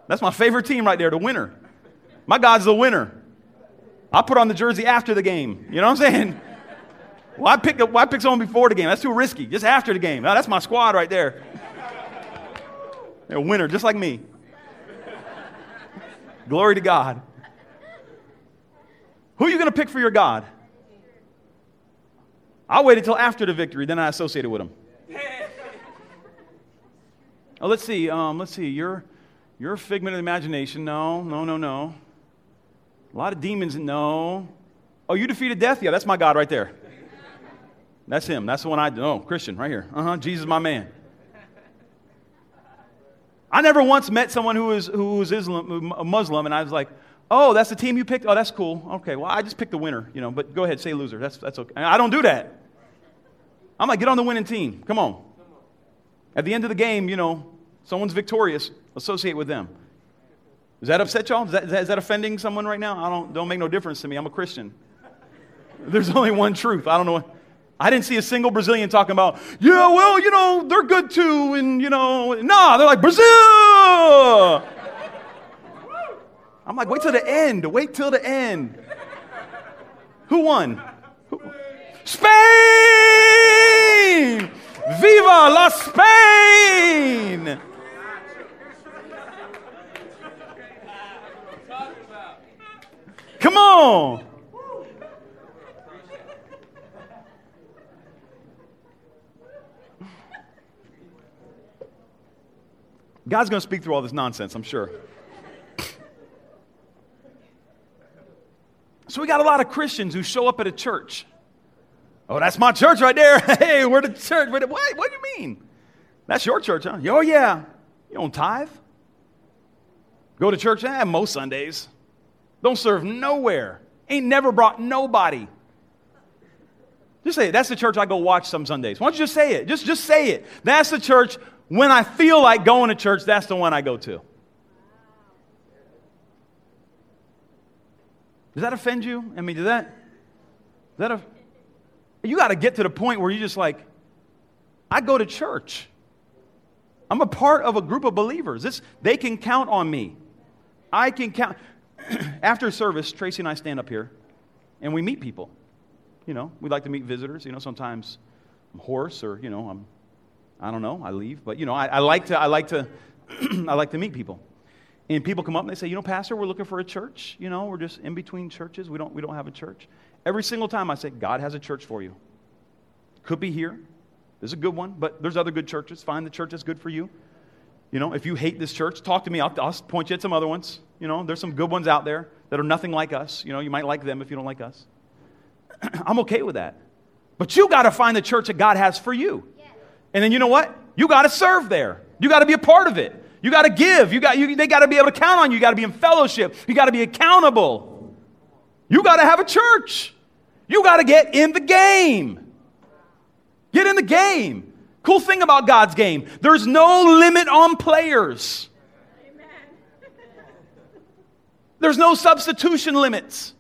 That's my favorite team right there, the winner. My God's the winner. I'll put on the jersey after the game. You know what I'm saying? Why pick, why pick someone before the game? That's too risky. Just after the game. Now, that's my squad right there. They're a winner, just like me. Glory to God. Who are you going to pick for your God? I'll wait until after the victory, then I associate it with him. Oh, let's see. Um, let's see. You're, you're a figment of the imagination. No, no, no, no. A lot of demons. No. Oh, you defeated death? Yeah, that's my God right there. That's him. That's the one I know. Christian, right here. Uh-huh. Jesus, my man. I never once met someone who was who was Islam, a Muslim, and I was like, "Oh, that's the team you picked. Oh, that's cool. Okay, well, I just picked the winner, you know. But go ahead, say loser. That's that's okay. I don't do that. I'm like, get on the winning team. Come on. At the end of the game, you know, someone's victorious. Associate with them. Does that upset y'all? Is that, is that, is that offending someone right now? I don't. Don't make no difference to me. I'm a Christian. There's only one truth. I don't know. I didn't see a single Brazilian talking about, yeah, well, you know, they're good too, and, you know, nah, they're like, Brazil! I'm like, wait till the end. Wait till the end. Who won? Who? Spain! Viva la Spain! Come on! God's going to speak through all this nonsense, I'm sure. So we got a lot of Christians who show up at a church. Oh, that's my church right there. Hey, we're the church. What? What do you mean? That's your church, huh? Oh, yeah. You don't tithe? Go to church? Eh, most Sundays. Don't serve nowhere. Ain't never brought nobody. Just say it. That's the church I go watch some Sundays. Why don't you just say it? Just, just say it. That's the church. When I feel like going to church, that's the one I go to. Does that offend you? I mean, does that, does that, a, you got to get to the point where you just like, I go to church. I'm a part of a group of believers. This, they can count on me. I can count. After service, Tracy and I stand up here, and we meet people. You know, we like to meet visitors. You know, sometimes I'm hoarse, or you know, I'm, I don't know, I leave. But you know, I, I like to, I like to, I like to meet people. And people come up and they say, you know, Pastor, we're looking for a church. You know, we're just in between churches. We don't, we don't have a church. Every single time I say, God has a church for you. Could be here. This is a good one, but there's other good churches. Find the church that's good for you. You know, if you hate this church, talk to me. I'll, I'll point you at some other ones. You know, there's some good ones out there that are nothing like us. You know, you might like them if you don't like us. I'm okay with that. But you got to find the church that God has for you. And then you know what? You got to serve there. You got to be a part of it. You got to give. You got, you, they got to be able to count on you. You got to be in fellowship. You got to be accountable. You got to have a church. You got to get in the game. Get in the game. Cool thing about God's game, there's no limit on players. Amen. There's no substitution limits.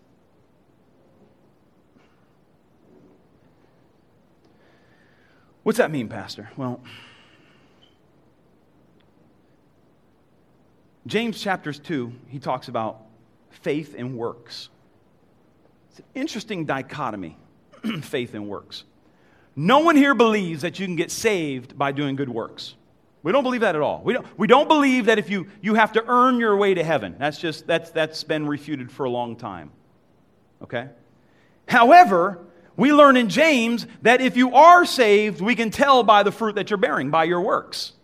What's that mean, Pastor? Well, James chapter two, he talks about faith and works. It's an interesting dichotomy, faith and works. No one here believes that you can get saved by doing good works. We don't believe that at all. We don't, we don't believe that if you, you have to earn your way to heaven. That's just, that's, that's been refuted for a long time. Okay? However, we learn in James that if you are saved, we can tell by the fruit that you're bearing, by your works.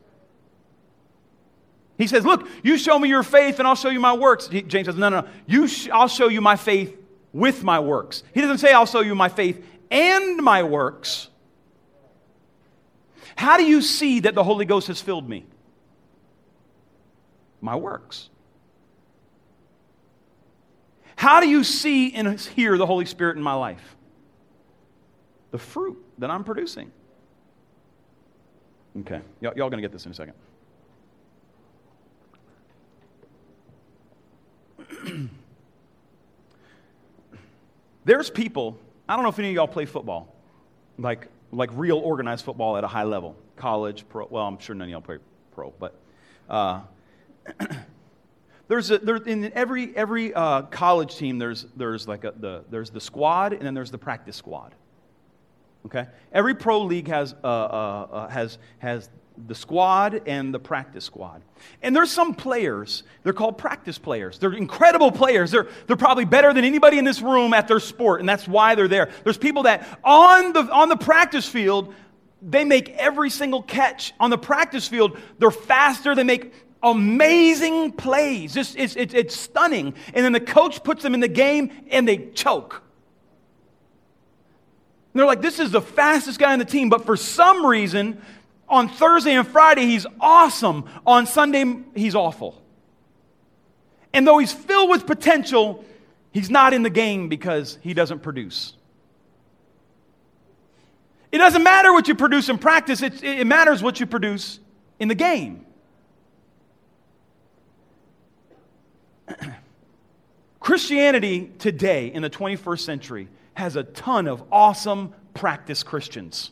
He says, look, you show me your faith and I'll show you my works. He, James says, no, no, no. You sh- I'll show you my faith with my works. He doesn't say I'll show you my faith and my works. How do you see that the Holy Ghost has filled me? My works. How do you see and hear the Holy Spirit in my life? The fruit that I'm producing. Okay, y'all, y'all going to get this in a second. There's people, I don't know if any of y'all play football, like like real organized football at a high level, college, pro, well, I'm sure none of y'all play pro, but uh, There's a, there, in every every uh, college team, there's there's like a, the there's the squad and then there's the practice squad. Okay, every pro league has uh, uh, uh, has has the squad and the practice squad. And there's some players, they're called practice players. They're incredible players. They're they're probably better than anybody in this room at their sport, and that's why they're there. There's people that on the on the practice field, they make every single catch. On the practice field, they're faster, they make amazing plays. It's, it's, it's, it's stunning. And then the coach puts them in the game and they choke. And they're like, this is the fastest guy on the team. But for some reason, on Thursday and Friday, he's awesome. On Sunday, he's awful. And though he's filled with potential, he's not in the game because he doesn't produce. It doesn't matter what you produce in practice. It, it matters what you produce in the game. Christianity today in the twenty-first century has a ton of awesome practice Christians.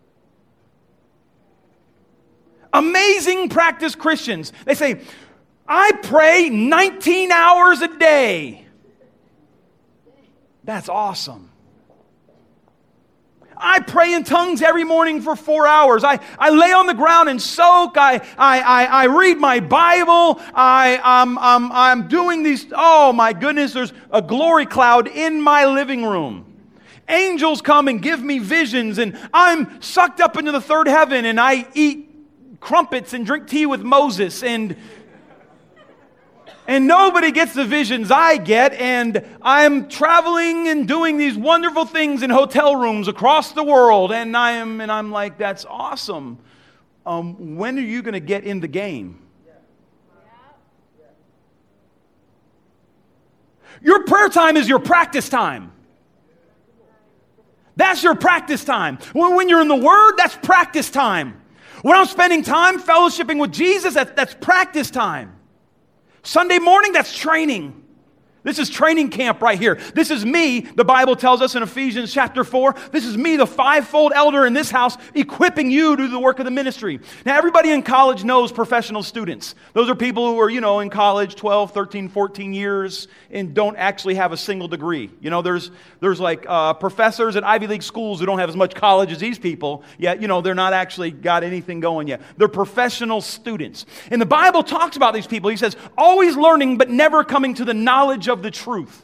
Amazing practice Christians. They say, I pray nineteen hours a day. That's awesome. I pray in tongues every morning for four hours. I, I lay on the ground and soak. I, I, I, I read my Bible. I, um, um, I'm doing these. Oh, my goodness, there's a glory cloud in my living room. Angels come and give me visions, and I'm sucked up into the third heaven, and I eat crumpets and drink tea with Moses, and And nobody gets the visions I get, and I'm traveling and doing these wonderful things in hotel rooms across the world, and I am, and I'm like, that's awesome. Um, when are you going to get in the game? Your prayer time is your practice time. That's your practice time. When, when you're in the Word, that's practice time. When I'm spending time fellowshipping with Jesus, that, that's practice time. Sunday morning, that's training. This is training camp right here. This is me, the Bible tells us in Ephesians chapter four, this is me, the fivefold elder in this house, equipping you to do the work of the ministry. Now, everybody in college knows professional students. Those are people who are, you know, in college twelve, thirteen, fourteen years and don't actually have a single degree. You know, there's there's like uh, professors at Ivy League schools who don't have as much college as these people, yet, you know, they're not actually got anything going yet. They're professional students. And the Bible talks about these people. He says, always learning but never coming to the knowledge of the truth.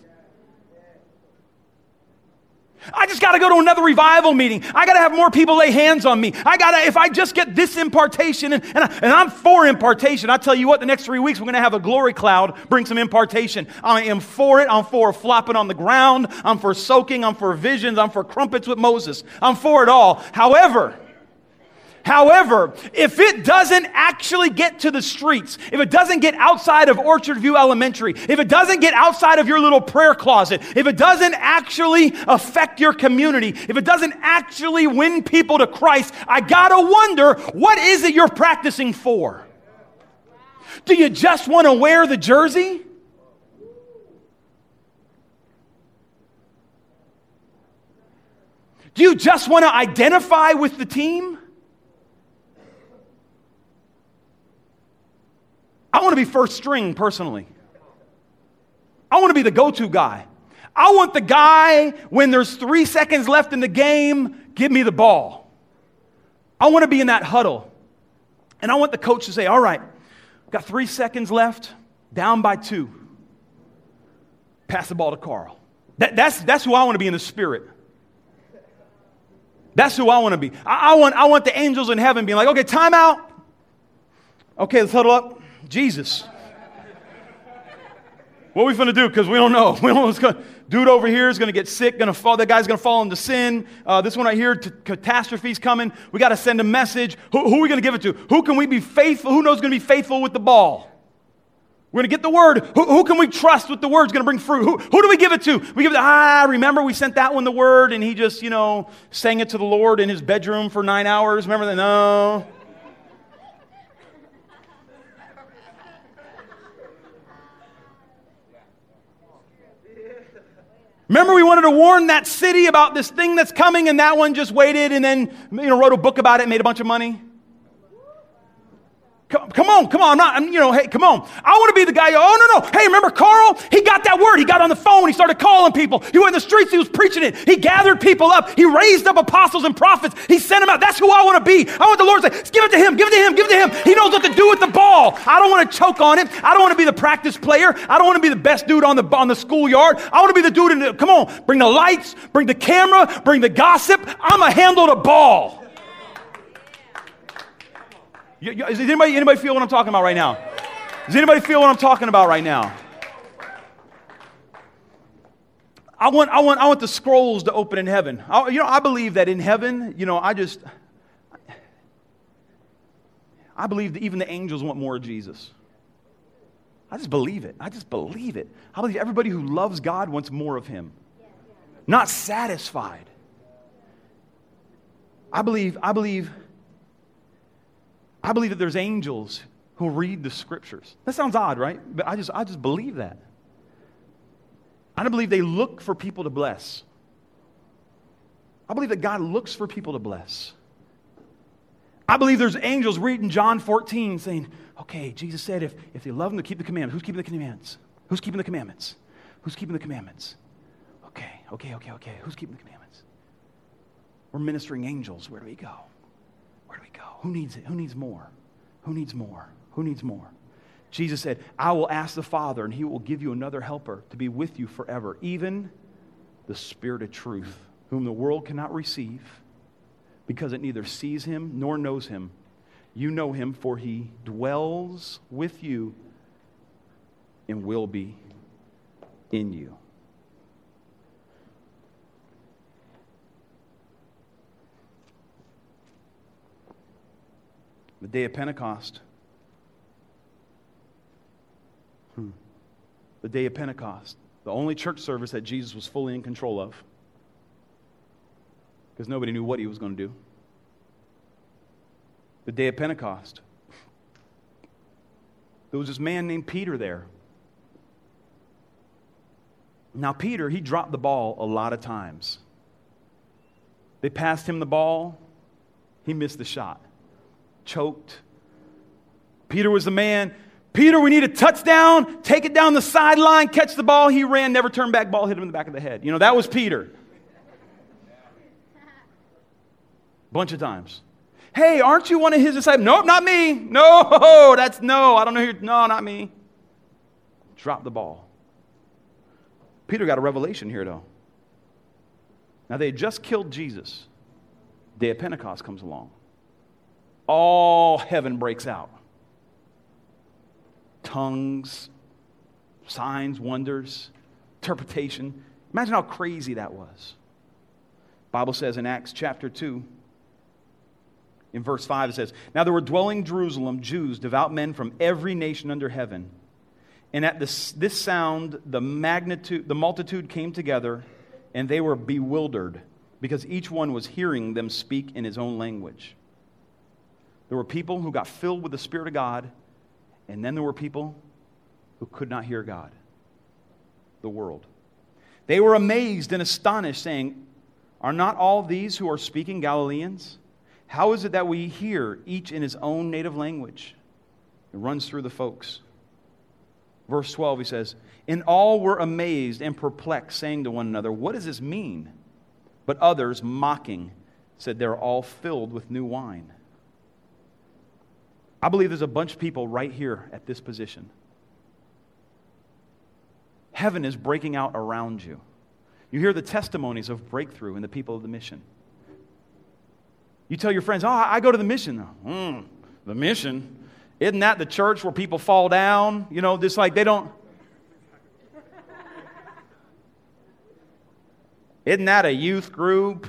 I just got to go to another revival meeting. I got to have more people lay hands on me. I got to, if I just get this impartation, and, and, I, and I'm for impartation. I tell you what, the next three weeks we're going to have a glory cloud bring some impartation. I am for it. I'm for flopping on the ground. I'm for soaking. I'm for visions. I'm for crumpets with Moses. I'm for it all. However, However, if it doesn't actually get to the streets, if it doesn't get outside of Orchard View Elementary, if it doesn't get outside of your little prayer closet, if it doesn't actually affect your community, if it doesn't actually win people to Christ, I gotta wonder, what is it you're practicing for? Do you just want to wear the jersey? Do you just want to identify with the team? I want to be first string personally. I want to be the go-to guy. I want the guy, when there's three seconds left in the game, give me the ball. I want to be in that huddle. And I want the coach to say, all right, got three seconds left, down by two. Pass the ball to Carl. That, that's, that's who I want to be in the spirit. That's who I want to be. I, I, want, I want the angels in heaven being like, okay, time out. Okay, let's huddle up. Jesus. What are we going to do? Because we don't know. We don't know what's going to. Dude over here is going to get sick, going to fall. That guy's going to fall into sin. Uh, this one right here, t- catastrophe's coming. We got to send a message. Who, who are we going to give it to? Who can we be faithful? Who knows going to be faithful with the ball? We're going to get the word. Who, who can we trust with the word's going to bring fruit? Who, who do we give it to? We give it to, ah, remember we sent that one the word and he just, you know, sang it to the Lord in his bedroom for nine hours. Remember that? No. Remember we wanted to warn that city about this thing that's coming, and that one just waited and then, you know, wrote a book about it and made a bunch of money? Come, come on, come on, I'm not, I'm, you know, hey, come on. I want to be the guy, oh, no, no. Hey, remember Carl? He got that word. He got on the phone. He started calling people. He went in the streets. He was preaching it. He gathered people up. He raised up apostles and prophets. He sent them out. That's who I want to be. I want the Lord to say, give it to him, give it to him, give it to him. He knows what to do with the ball. I don't want to choke on it. I don't want to be the practice player. I don't want to be the best dude on the, on the schoolyard. I want to be the dude in the, come on, bring the lights, bring the camera, bring the gossip. I'm going to handle the ball. You, you, does anybody, anybody feel what I'm talking about right now? Does anybody feel what I'm talking about right now? I want, I want, I want the scrolls to open in heaven. I, you know, I believe that in heaven, you know, I just, I believe that even the angels want more of Jesus. I just believe it. I just believe it. I believe everybody who loves God wants more of him. Not satisfied. I believe, I believe, I believe that there's angels who read the scriptures. That sounds odd, right? But I just, I just believe that. I don't believe they look for people to bless. I believe that God looks for people to bless. I believe there's angels reading John fourteen saying, okay, Jesus said if, if they love him, to keep the commandments. Who's keeping the commandments? Who's keeping the commandments? Who's keeping the commandments? Okay, okay, okay, okay. Who's keeping the commandments? We're ministering angels. Where do we go? Where do we go? Who needs it? Who needs more? Who needs more? Who needs more? Jesus said, I will ask the Father, and he will give you another helper to be with you forever, even the Spirit of truth, whom the world cannot receive, because it neither sees him nor knows him. You know him, for he dwells with you and will be in you. The day of Pentecost. Hmm. The day of Pentecost. The only church service that Jesus was fully in control of. Because nobody knew what he was going to do. The day of Pentecost. There was this man named Peter there. Now Peter, he dropped the ball a lot of times. They passed him the ball. He missed the shot. Choked. Peter was the man. Peter, we need a touchdown. Take it down the sideline. Catch the ball. He ran, never turned back. Ball hit him in the back of the head. You know, that was Peter. Bunch of times. Hey, aren't you one of his disciples? Nope, not me. No, that's no. I don't know who. No, not me. Drop the ball. Peter got a revelation here, though. Now, they had just killed Jesus. Day of Pentecost comes along. All heaven breaks out. Tongues, signs, wonders, interpretation. Imagine how crazy that was. The Bible says in Acts chapter two, in verse five, it says, now there were dwelling in Jerusalem Jews, devout men from every nation under heaven. And at this, this sound, the magnitude, the multitude came together, and they were bewildered, because each one was hearing them speak in his own language. There were people who got filled with the Spirit of God, and then there were people who could not hear God, the world. They were amazed and astonished, saying, are not all these who are speaking Galileans? How is it that we hear each in his own native language? It runs through the folks. Verse twelve, he says, and all were amazed and perplexed, saying to one another, what does this mean? But others, mocking, said they're all filled with new wine. I believe there's a bunch of people right here at this position. Heaven is breaking out around you. You hear the testimonies of breakthrough in the people of the mission. You tell your friends, oh, I go to the mission. Mm, the mission? Isn't that the church where people fall down? You know, just like they don't... Isn't that a youth group?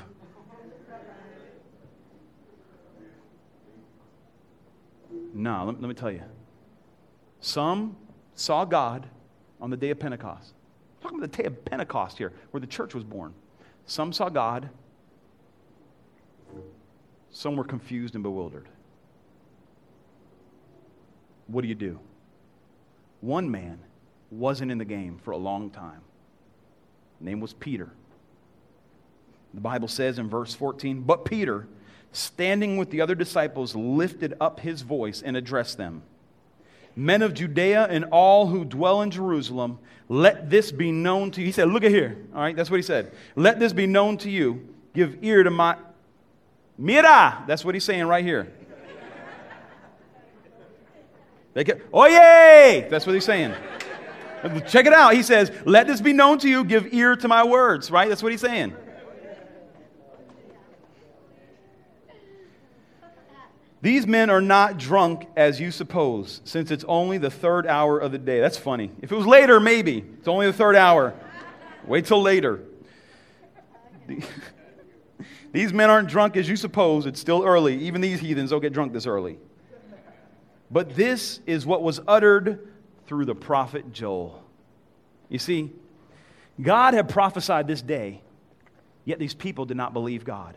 No, let, let me tell you. Some saw God on the day of Pentecost. I'm talking about the day of Pentecost here, where the church was born. Some saw God. Some were confused and bewildered. What do you do? One man wasn't in the game for a long time. His name was Peter. The Bible says in verse fourteen, but Peter, standing with the other disciples, lifted up his voice and addressed them. Men of Judea and all who dwell in Jerusalem, let this be known to you. He said, look at here. All right, that's what he said. Let this be known to you. Give ear to my... Mira! That's what he's saying right here. They get, Oye! That's what he's saying. Check it out. He says, let this be known to you. Give ear to my words. Right? That's what he's saying. These men are not drunk as you suppose, since it's only the third hour of the day. That's funny. If it was later, maybe. It's only the third hour. Wait till later. These men aren't drunk as you suppose. It's still early. Even these heathens don't get drunk this early. But this is what was uttered through the prophet Joel. You see, God had prophesied this day, yet these people did not believe God.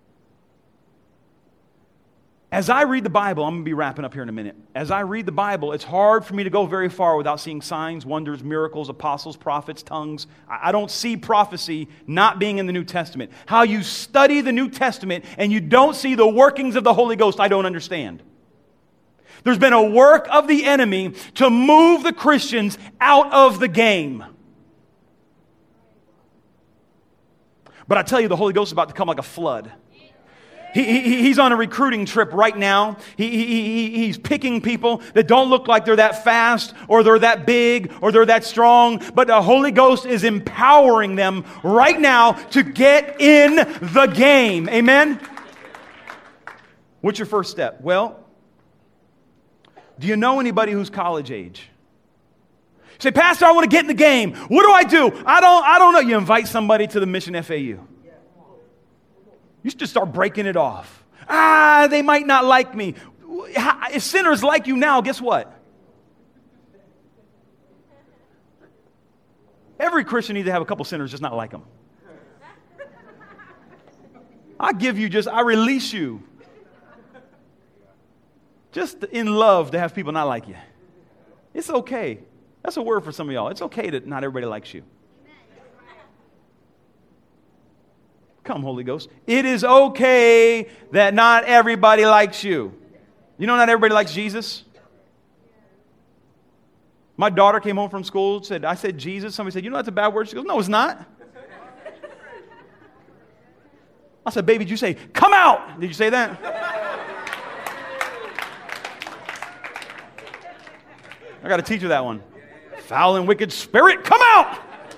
As I read the Bible, I'm going to be wrapping up here in a minute. As I read the Bible, it's hard for me to go very far without seeing signs, wonders, miracles, apostles, prophets, tongues. I don't see prophecy not being in the New Testament. How you study the New Testament and you don't see the workings of the Holy Ghost, I don't understand. There's been a work of the enemy to move the Christians out of the game. But I tell you, the Holy Ghost is about to come like a flood. He, he, he's on a recruiting trip right now. He, he, he's picking people that don't look like they're that fast or they're that big or they're that strong. But the Holy Ghost is empowering them right now to get in the game. Amen? What's your first step? Well, do you know anybody who's college age? You say, Pastor, I want to get in the game. What do I do? I don't, I don't know. You invite somebody to the Mission F A U. You should just start breaking it off. Ah, they might not like me. If sinners like you now, guess what? Every Christian needs to have a couple sinners just not like them. I give you just, I release you. Just in love to have people not like you. It's okay. That's a word for some of y'all. It's okay that not everybody likes you. Come, Holy Ghost. It is okay that not everybody likes you. You know not everybody likes Jesus? My daughter came home from school, said, I said Jesus. Somebody said, you know that's a bad word? She goes, no, it's not. I said, baby, did you say, come out? Did you say that? I got to teach her that one. Foul and wicked spirit, come out!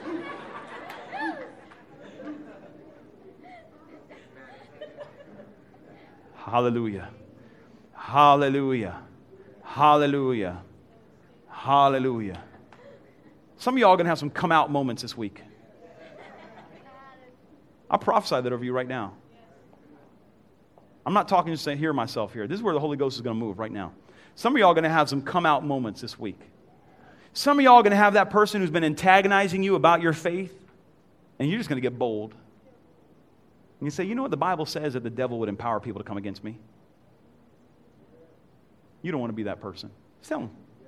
Hallelujah. Hallelujah. Hallelujah. Hallelujah. Some of y'all are going to have some come out moments this week. I prophesy that over you right now. I'm not talking just to hear myself here. This is where the Holy Ghost is going to move right now. Some of y'all are going to have some come out moments this week. Some of y'all are going to have that person who's been antagonizing you about your faith, and you're just going to get bold. And you say, you know what the Bible says that the devil would empower people to come against me? You don't want to be that person. Just tell them.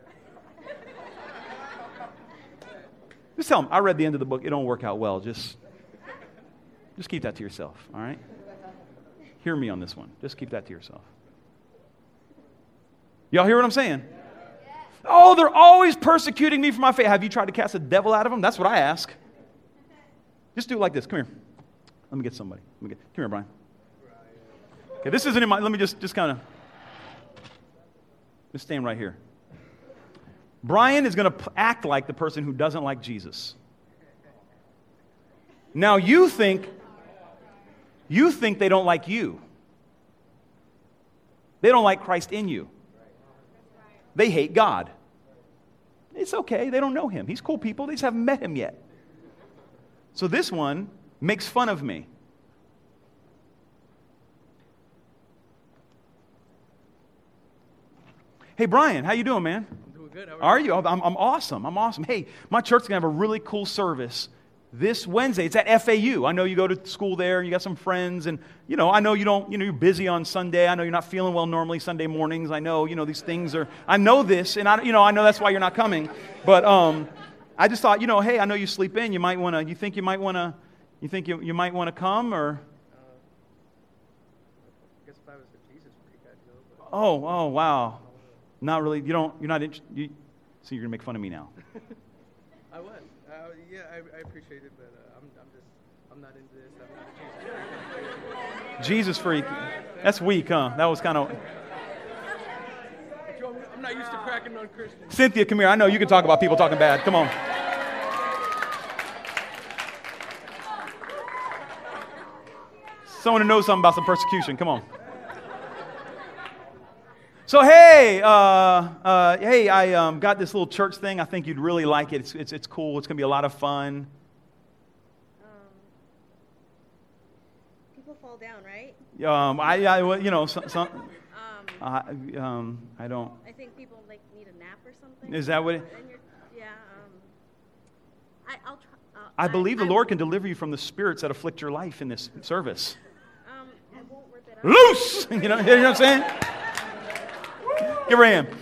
Just tell them, I read the end of the book. It don't work out well. Just, just keep that to yourself, all right? Hear me on this one. Just keep that to yourself. Y'all hear what I'm saying? Oh, they're always persecuting me for my faith. Have you tried to cast the devil out of them? That's what I ask. Just do it like this. Come here. Let me get somebody. Let me get, come here, Brian. Okay, this isn't in my, let me just, just kind of, just stand right here. Brian is going to act like the person who doesn't like Jesus. Now you think, you think they don't like you. They don't like Christ in you. They hate God. It's okay. They don't know him. He's cool people. They just haven't met him yet. So this one makes fun of me. Hey, Brian, how you doing, man? I'm doing good. How are, are you? I'm, I'm awesome. I'm awesome. Hey, my church is going to have a really cool service this Wednesday. It's at F A U. I know you go to school there and you got some friends, and you know, I know you don't, you know, you're busy on Sunday. I know you're not feeling well normally Sunday mornings. I know, you know, these things are, I know this, and I, you know, I know that's why you're not coming. But um, I just thought, you know, hey, I know you sleep in. You might want to, you think you might want to, you think you, you might want to come, or? Uh, I guess Oh, oh, wow. Not really. You don't, you're not interested. You, so you're going to make fun of me now. I was. Uh, yeah, I, I appreciate it, but uh, I'm, I'm just, I'm not into this. I'm not a Jesus freak. Jesus freak. That's weak, huh? That was kind of... I'm not used to cracking on Christians. Cynthia, come here. I know you can talk about people talking bad. Come on. Someone who knows something about some persecution. Come on. So hey, uh, uh, hey, I um, got this little church thing. I think you'd really like it. It's it's, it's cool. It's gonna be a lot of fun. Um, people fall down, right? Um, I, I well, you know, some, some Um, uh, um, I don't. I think people like need a nap or something. Is that what? It, And you're, yeah. Um, I, I'll try. Uh, I believe the I, Lord can deliver you from the spirits that afflict your life in this service. Um, I won't rip it up. Loose! You know, you know what I'm saying? Give her a hand.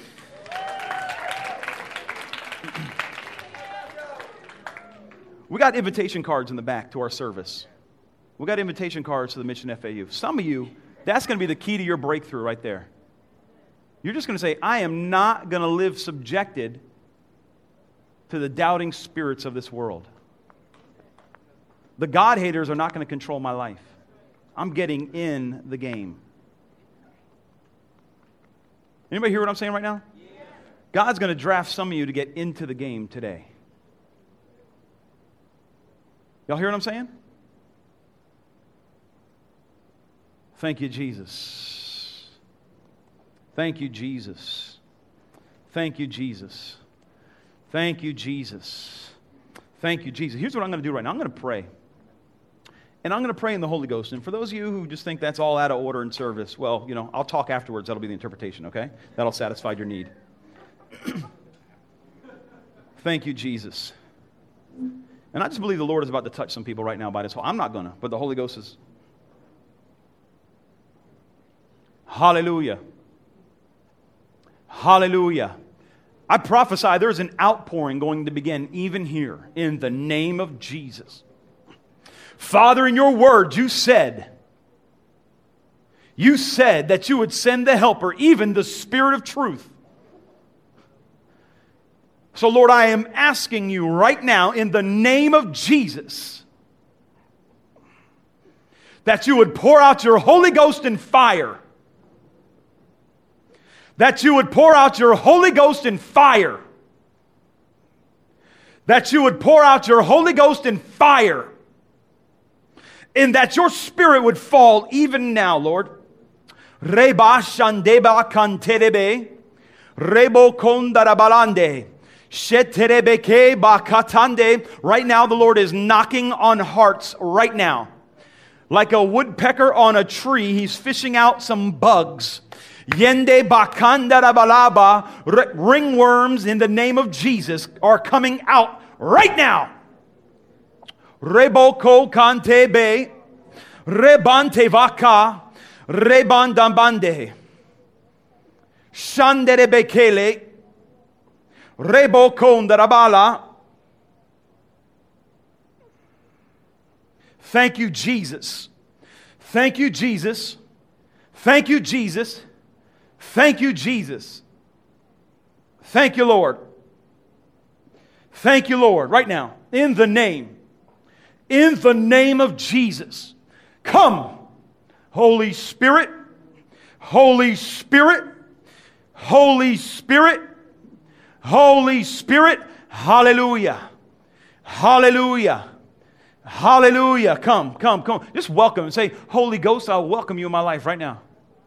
We got invitation cards in the back to our service. We got invitation cards to the Mission F A U. Some of you, that's going to be the key to your breakthrough right there. You're just going to say, I am not going to live subjected to the doubting spirits of this world. The God haters are not going to control my life. I'm getting in the game. Anybody hear what I'm saying right now? God's going to draft some of you to get into the game today. Y'all hear what I'm saying? Thank you, Jesus. Thank you, Jesus. Thank you, Jesus. Thank you, Jesus. Thank you, Jesus. Here's what I'm going to do right now. I'm going to pray. And I'm going to pray in the Holy Ghost. And for those of you who just think that's all out of order in service, well, you know, I'll talk afterwards. That'll be the interpretation, okay? That'll satisfy your need. Thank you, Jesus. And I just believe the Lord is about to touch some people right now by this. I'm not going to, but the Holy Ghost is. Hallelujah. Hallelujah. I prophesy there's an outpouring going to begin even here in the name of Jesus. Father, in your word, you said, you said that you would send the helper, even the Spirit of truth. So, Lord, I am asking you right now in the name of Jesus that you would pour out your Holy Ghost in fire. That you would pour out your Holy Ghost in fire. That you would pour out your Holy Ghost in fire. And that your Spirit would fall even now, Lord. Reba shandeba kanterebe. Rebo kondarabalande. Sheterebeke bakatande. Right now, the Lord is knocking on hearts right now. Like a woodpecker on a tree, He's fishing out some bugs. Yende bakandarabalaba. Ringworms in the name of Jesus are coming out right now. Reboko kantebe, rebante vaka, rebandambande, shandere bekele, reboko ndarabala. Thank you, Jesus. Thank you, Jesus. Thank you, Jesus. Thank you, Jesus. Thank you, Lord. Thank you, Lord. Right now, in the name In the name of Jesus, come, Holy Spirit, Holy Spirit, Holy Spirit, Holy Spirit, hallelujah, hallelujah, hallelujah. Come, come, come. Just welcome and say, Holy Ghost, I welcome you in my life right now.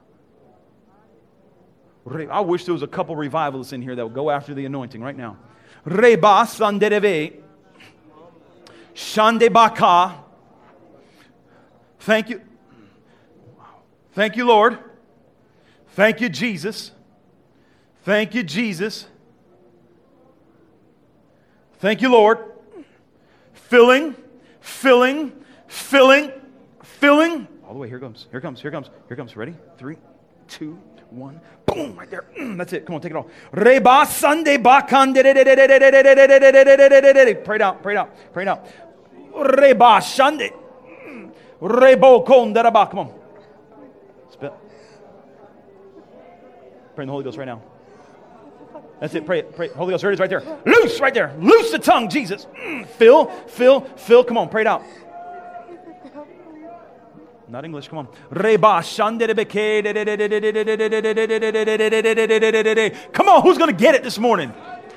I wish there was a couple revivalists in here that would go after the anointing right now. Reba sandereve. Shande baka. Thank you. Thank you, Lord. Thank you, Jesus. Thank you, Jesus. Thank you, Lord. Filling, filling, filling, filling. All the way. Here comes. Here comes. Here comes. Here comes. Ready? Three, two, one. Boom! Right there. Mm, that's it. Come on, take it all. Reba Sunday bakande. Pray it out. Pray it out. Pray it out. Reba Shande. Rebo kondaraba. Come on. Spit. Pray in the Holy Ghost right now. That's it. Pray it. Pray it. Holy Ghost, there it is right there. Loose right there. Loose the tongue, Jesus. Mm. Fill, fill, fill. Come on, pray it out. Not English, come on. Come on, who's going to get it this morning?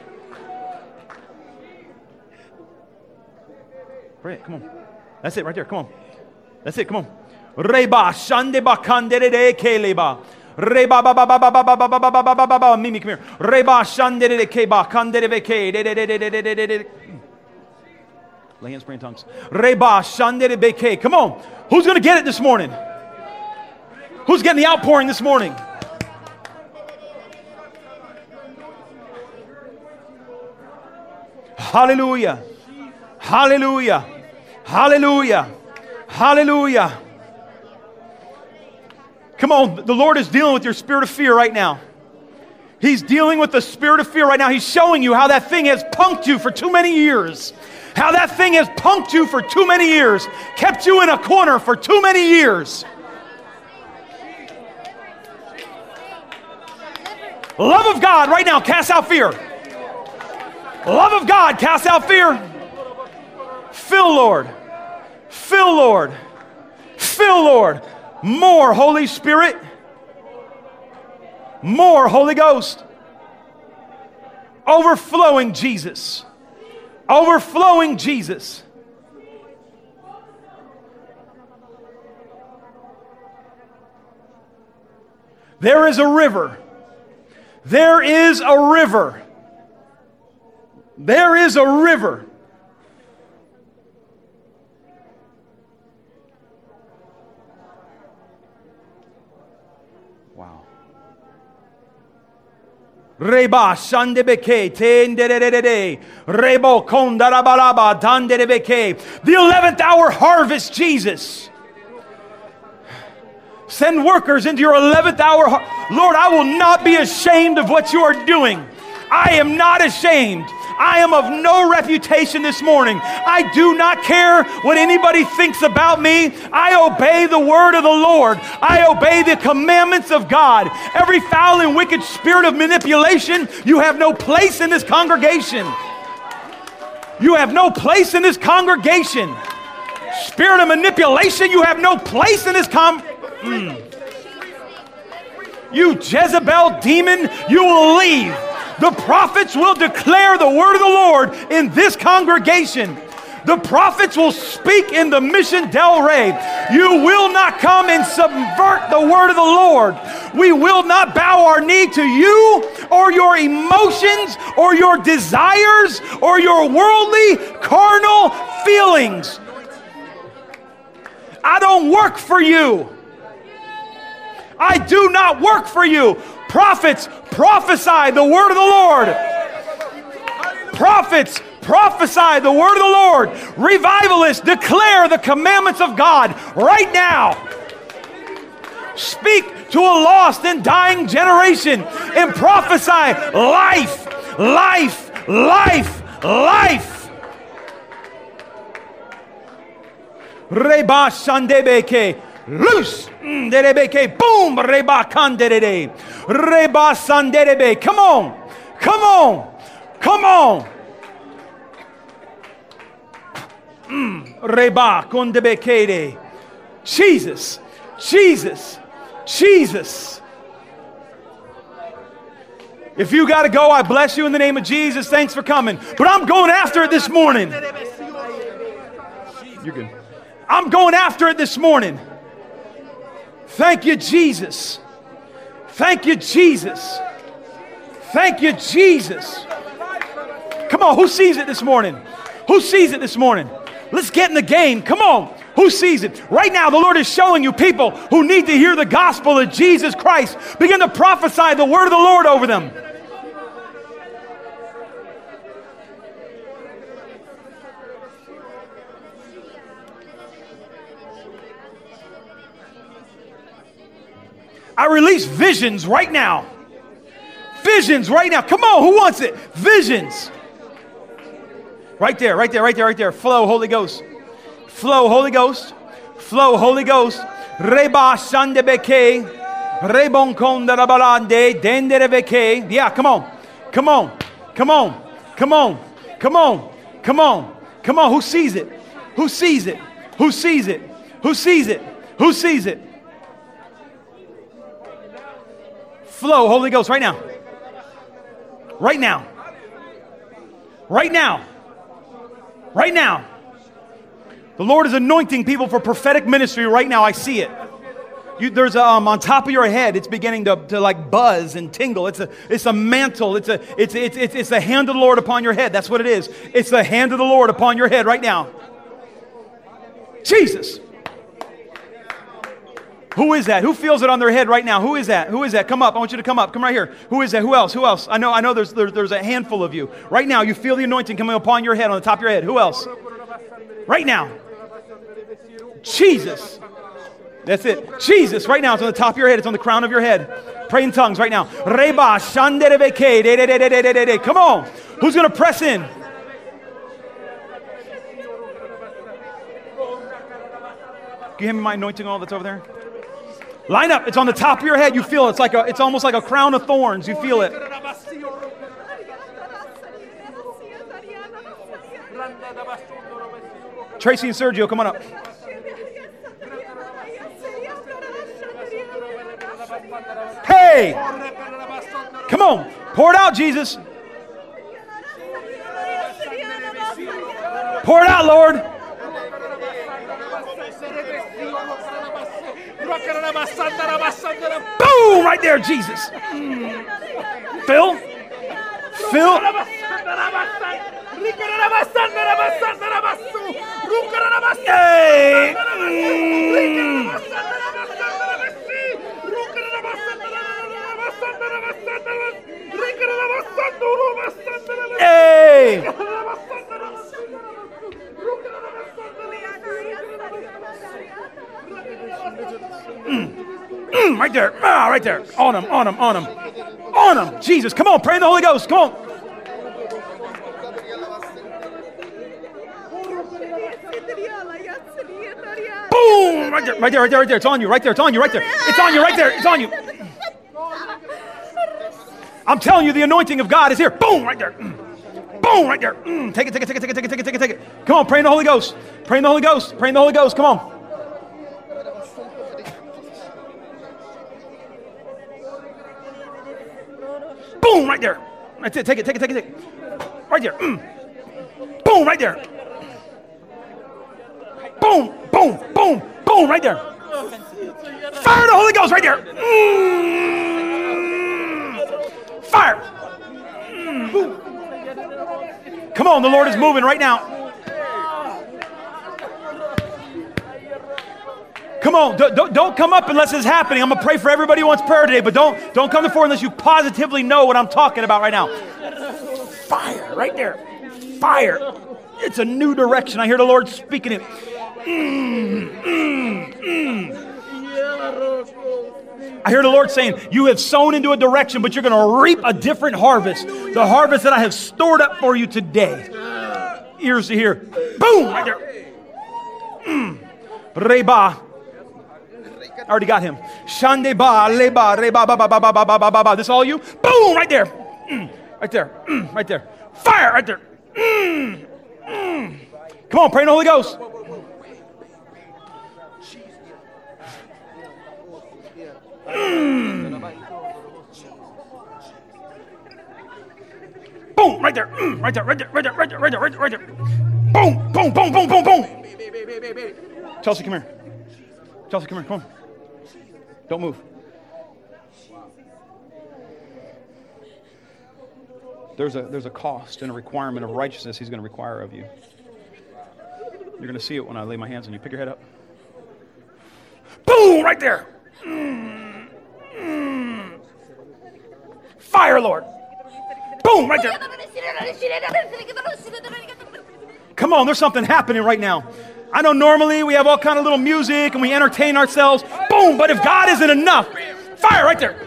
Pray it, come on. That's it right there, come on. That's it, come on. Reba shande bakandere keleba. Reba ba ba ba ba ba ba ba ba ba ba ba ba ba. Mimi, come here. Reba shandere keba kandere beke. Lay hands, pray in tongues. Reba shandere beke. Come on. Who's going to get it this morning? Who's getting the outpouring this morning? Hallelujah. Hallelujah. Hallelujah. Hallelujah. Come on, the Lord is dealing with your spirit of fear right now. He's dealing with the spirit of fear right now. He's showing you how that thing has punked you for too many years. How that thing has punked you for too many years. Kept you in a corner for too many years. Love of God right now, cast out fear. Love of God, cast out fear. Fill, Lord. Fill, Lord. Fill, Lord. More Holy Spirit. More Holy Ghost. Overflowing Jesus. Overflowing Jesus. There is a river. There is a river. There is a river. Wow. Reba shandebeke tendererere rebo kondarabalaba danderebeke. The eleventh hour harvest, Jesus. Send workers into your eleventh hour. Lord, I will not be ashamed of what you are doing. I am not ashamed. I am of no reputation this morning. I do not care what anybody thinks about me. I obey the word of the Lord. I obey the commandments of God. Every foul and wicked spirit of manipulation, you have no place in this congregation. You have no place in this congregation. Spirit of manipulation, you have no place in this con. Mm. You Jezebel demon, you will leave. The prophets will declare the word of the Lord in this congregation. The prophets will speak in the Mission Del Rey. You will not come and subvert the word of the Lord. We will not bow our knee to you or your emotions or your desires or your worldly, carnal feelings. I don't work for you. I do not work for you. Prophets, prophesy the word of the Lord. Prophets, prophesy the word of the Lord. Revivalists, declare the commandments of God right now. Speak to a lost and dying generation and prophesy life, life, life, life. Reba shandebeke. Loose. Derebeke. Boom. Reba kanderebe. Reba sanderebe. Come on. Come on. Come on. Reba kondebekere. Jesus. Jesus. Jesus. If you got to go, I bless you in the name of Jesus. Thanks for coming. But I'm going after it this morning. You're good. I'm going after it this morning. Thank you, Jesus. Thank you, Jesus. Thank you, Jesus. Come on, who sees it this morning? Who sees it this morning? Let's get in the game. Come on. Who sees it? Right now, the Lord is showing you people who need to hear the gospel of Jesus Christ. Begin to prophesy the word of the Lord over them. I release visions right now. Visions right now. Come on, who wants it? Visions. Right there, right there, right there, right there. Flow, Holy Ghost. Flow, Holy Ghost. Flow, Holy Ghost. Reba shandebeke. Rebon konda la balande, dendere veke. Yeah, come on. Come on. Come on. Come on. Come on. Come on. Come on. Who sees it? Who sees it? Who sees it? Who sees it? Who sees it? Flow, Holy Ghost, right now. Right now. Right now. Right now. The Lord is anointing people for prophetic ministry right now. I see it. You, there's a, um, on top of your head, it's beginning to, to like buzz and tingle. It's a, it's a mantle. It's a, it's, it's, it's, it's the hand of the Lord upon your head. That's what it is. It's the hand of the Lord upon your head right now. Jesus. Who is that? Who feels it on their head right now? Who is that? Who is that? Come up. I want you to come up. Come right here. Who is that? Who else? Who else? I know, I know there's, there, there's a handful of you. Right now, you feel the anointing coming upon your head, on the top of your head. Who else? Right now. Jesus. That's it. Jesus, right now, it's on the top of your head. It's on the crown of your head. Pray in tongues right now. Reba, shanderebeke, de, de, de, de, de, de, de. Come on. Who's going to press in? Can you hand me my anointing oil that's over there? Line up. It's on the top of your head. You feel it. It's like a, it's almost like a crown of thorns. You feel it. Tracy and Sergio, come on up. Hey! Come on. Pour it out, Jesus. Pour it out, Lord. Boom! Right there, Jesus. Mm. Phil? Phil? Hey! Mm. Hey! Mm. Mm, right there. Ah, right there. On him, on him, on him. On him. Jesus, come on. Pray in the Holy Ghost. Come on. Boom! Right there, right there, right there, right there. It's on you, right there. It's on you, right there. It's on you, right there. It's on you. I'm telling you, the anointing of God is here. Boom! Right there. Mm. Boom! Right there. Mm. Take it, take it, take it, take it, take it, take it, take it, take it. Come on, pray in the Holy Ghost. Pray in the Holy Ghost. Pray in the Holy Ghost. Come on. Boom! Right there. That's it. Take it, take it, take it, take it. Right there. Mm. Boom! Right there. Boom! Boom! Boom! Boom! Right there. Fire the Holy Ghost right there. Mm. Fire. Mm. Boom. Come on, the Lord is moving right now. Come on, don't, don't come up unless it's happening. I'm going to pray for everybody who wants prayer today, but don't, don't come to fore unless you positively know what I'm talking about right now. Fire right there. Fire. It's a new direction. I hear the Lord speaking it. Mm, mm, mm. I hear the Lord saying, you have sown into a direction, but you're going to reap a different harvest. The harvest that I have stored up for you today. Ears to hear. Boom! Right there. Mm. Reba. I already got him. Shande ba, leba, reba, ba, ba, ba, ba, ba, ba, ba, ba. This all you? Boom! Right there. Mm. Right there. Mm. Right there. Fire! Right there. Mm. Mm. Come on, pray in the Holy Ghost. Mm. Boom, right there, mm, right there, right there, right there, right there, right there, right there, right there. Boom, boom, boom, boom, boom, boom. Chelsea, come here. Chelsea, come here, come on. Don't move. There's a, there's a cost and a requirement of righteousness he's going to require of you. You're going to see it when I lay my hands on you. Pick your head up. Boom, right there. Mm, mm. Fire, Lord. Boom, right there. Come on, there's something happening right now. I know normally we have all kind of little music and we entertain ourselves. Boom, but if God isn't enough, fire right there.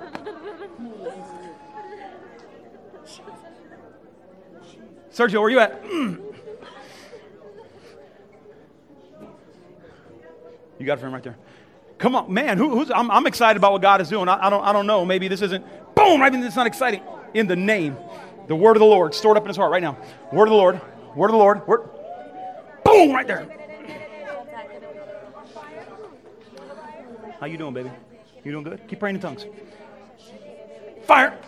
Sergio, where you at? Mm. You got it for him right there. Come on, man. Who, who's? I'm, I'm excited about what God is doing. I, I don't. I don't know. Maybe this isn't. Boom. I mean, it's not exciting. In the name, the word of the Lord stored up in his heart right now. Word of the Lord. Word of the Lord. Word. Boom. Right there. How you doing, baby? You doing good? Keep praying in tongues. Fire.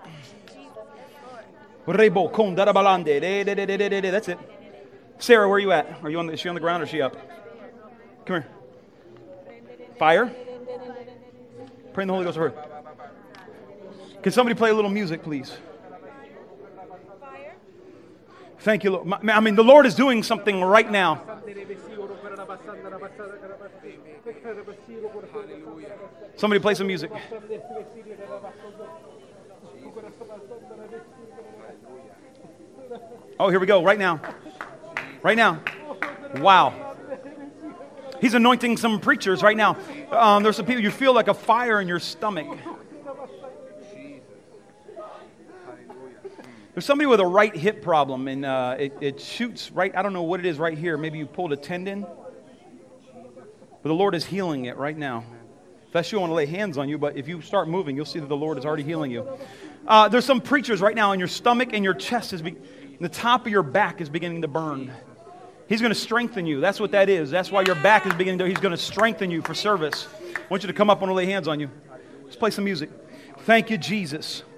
That's it. Sarah, where are you at? Are you on the, is she on the ground or is she up? Come here. Fire. Pray in the Holy Ghost for her. Can somebody play a little music, please? Thank you, Lord. I mean, the Lord is doing something right now. Somebody play some music. Oh, here we go. Right now. Right now. Wow. He's anointing some preachers right now. Um, there's some people, you feel like a fire in your stomach. There's somebody with a right hip problem, and uh, it, it shoots right, I don't know what it is right here. Maybe you pulled a tendon. But the Lord is healing it right now. If that's you, I want to lay hands on you, but if you start moving, you'll see that the Lord is already healing you. Uh, there's some preachers right now, and your stomach and your chest, is be- the top of your back is beginning to burn. He's going to strengthen you. That's what that is. That's why your back is beginning to, he's going to strengthen you for service. I want you to come up and lay hands on you. Let's play some music. Thank you, Jesus.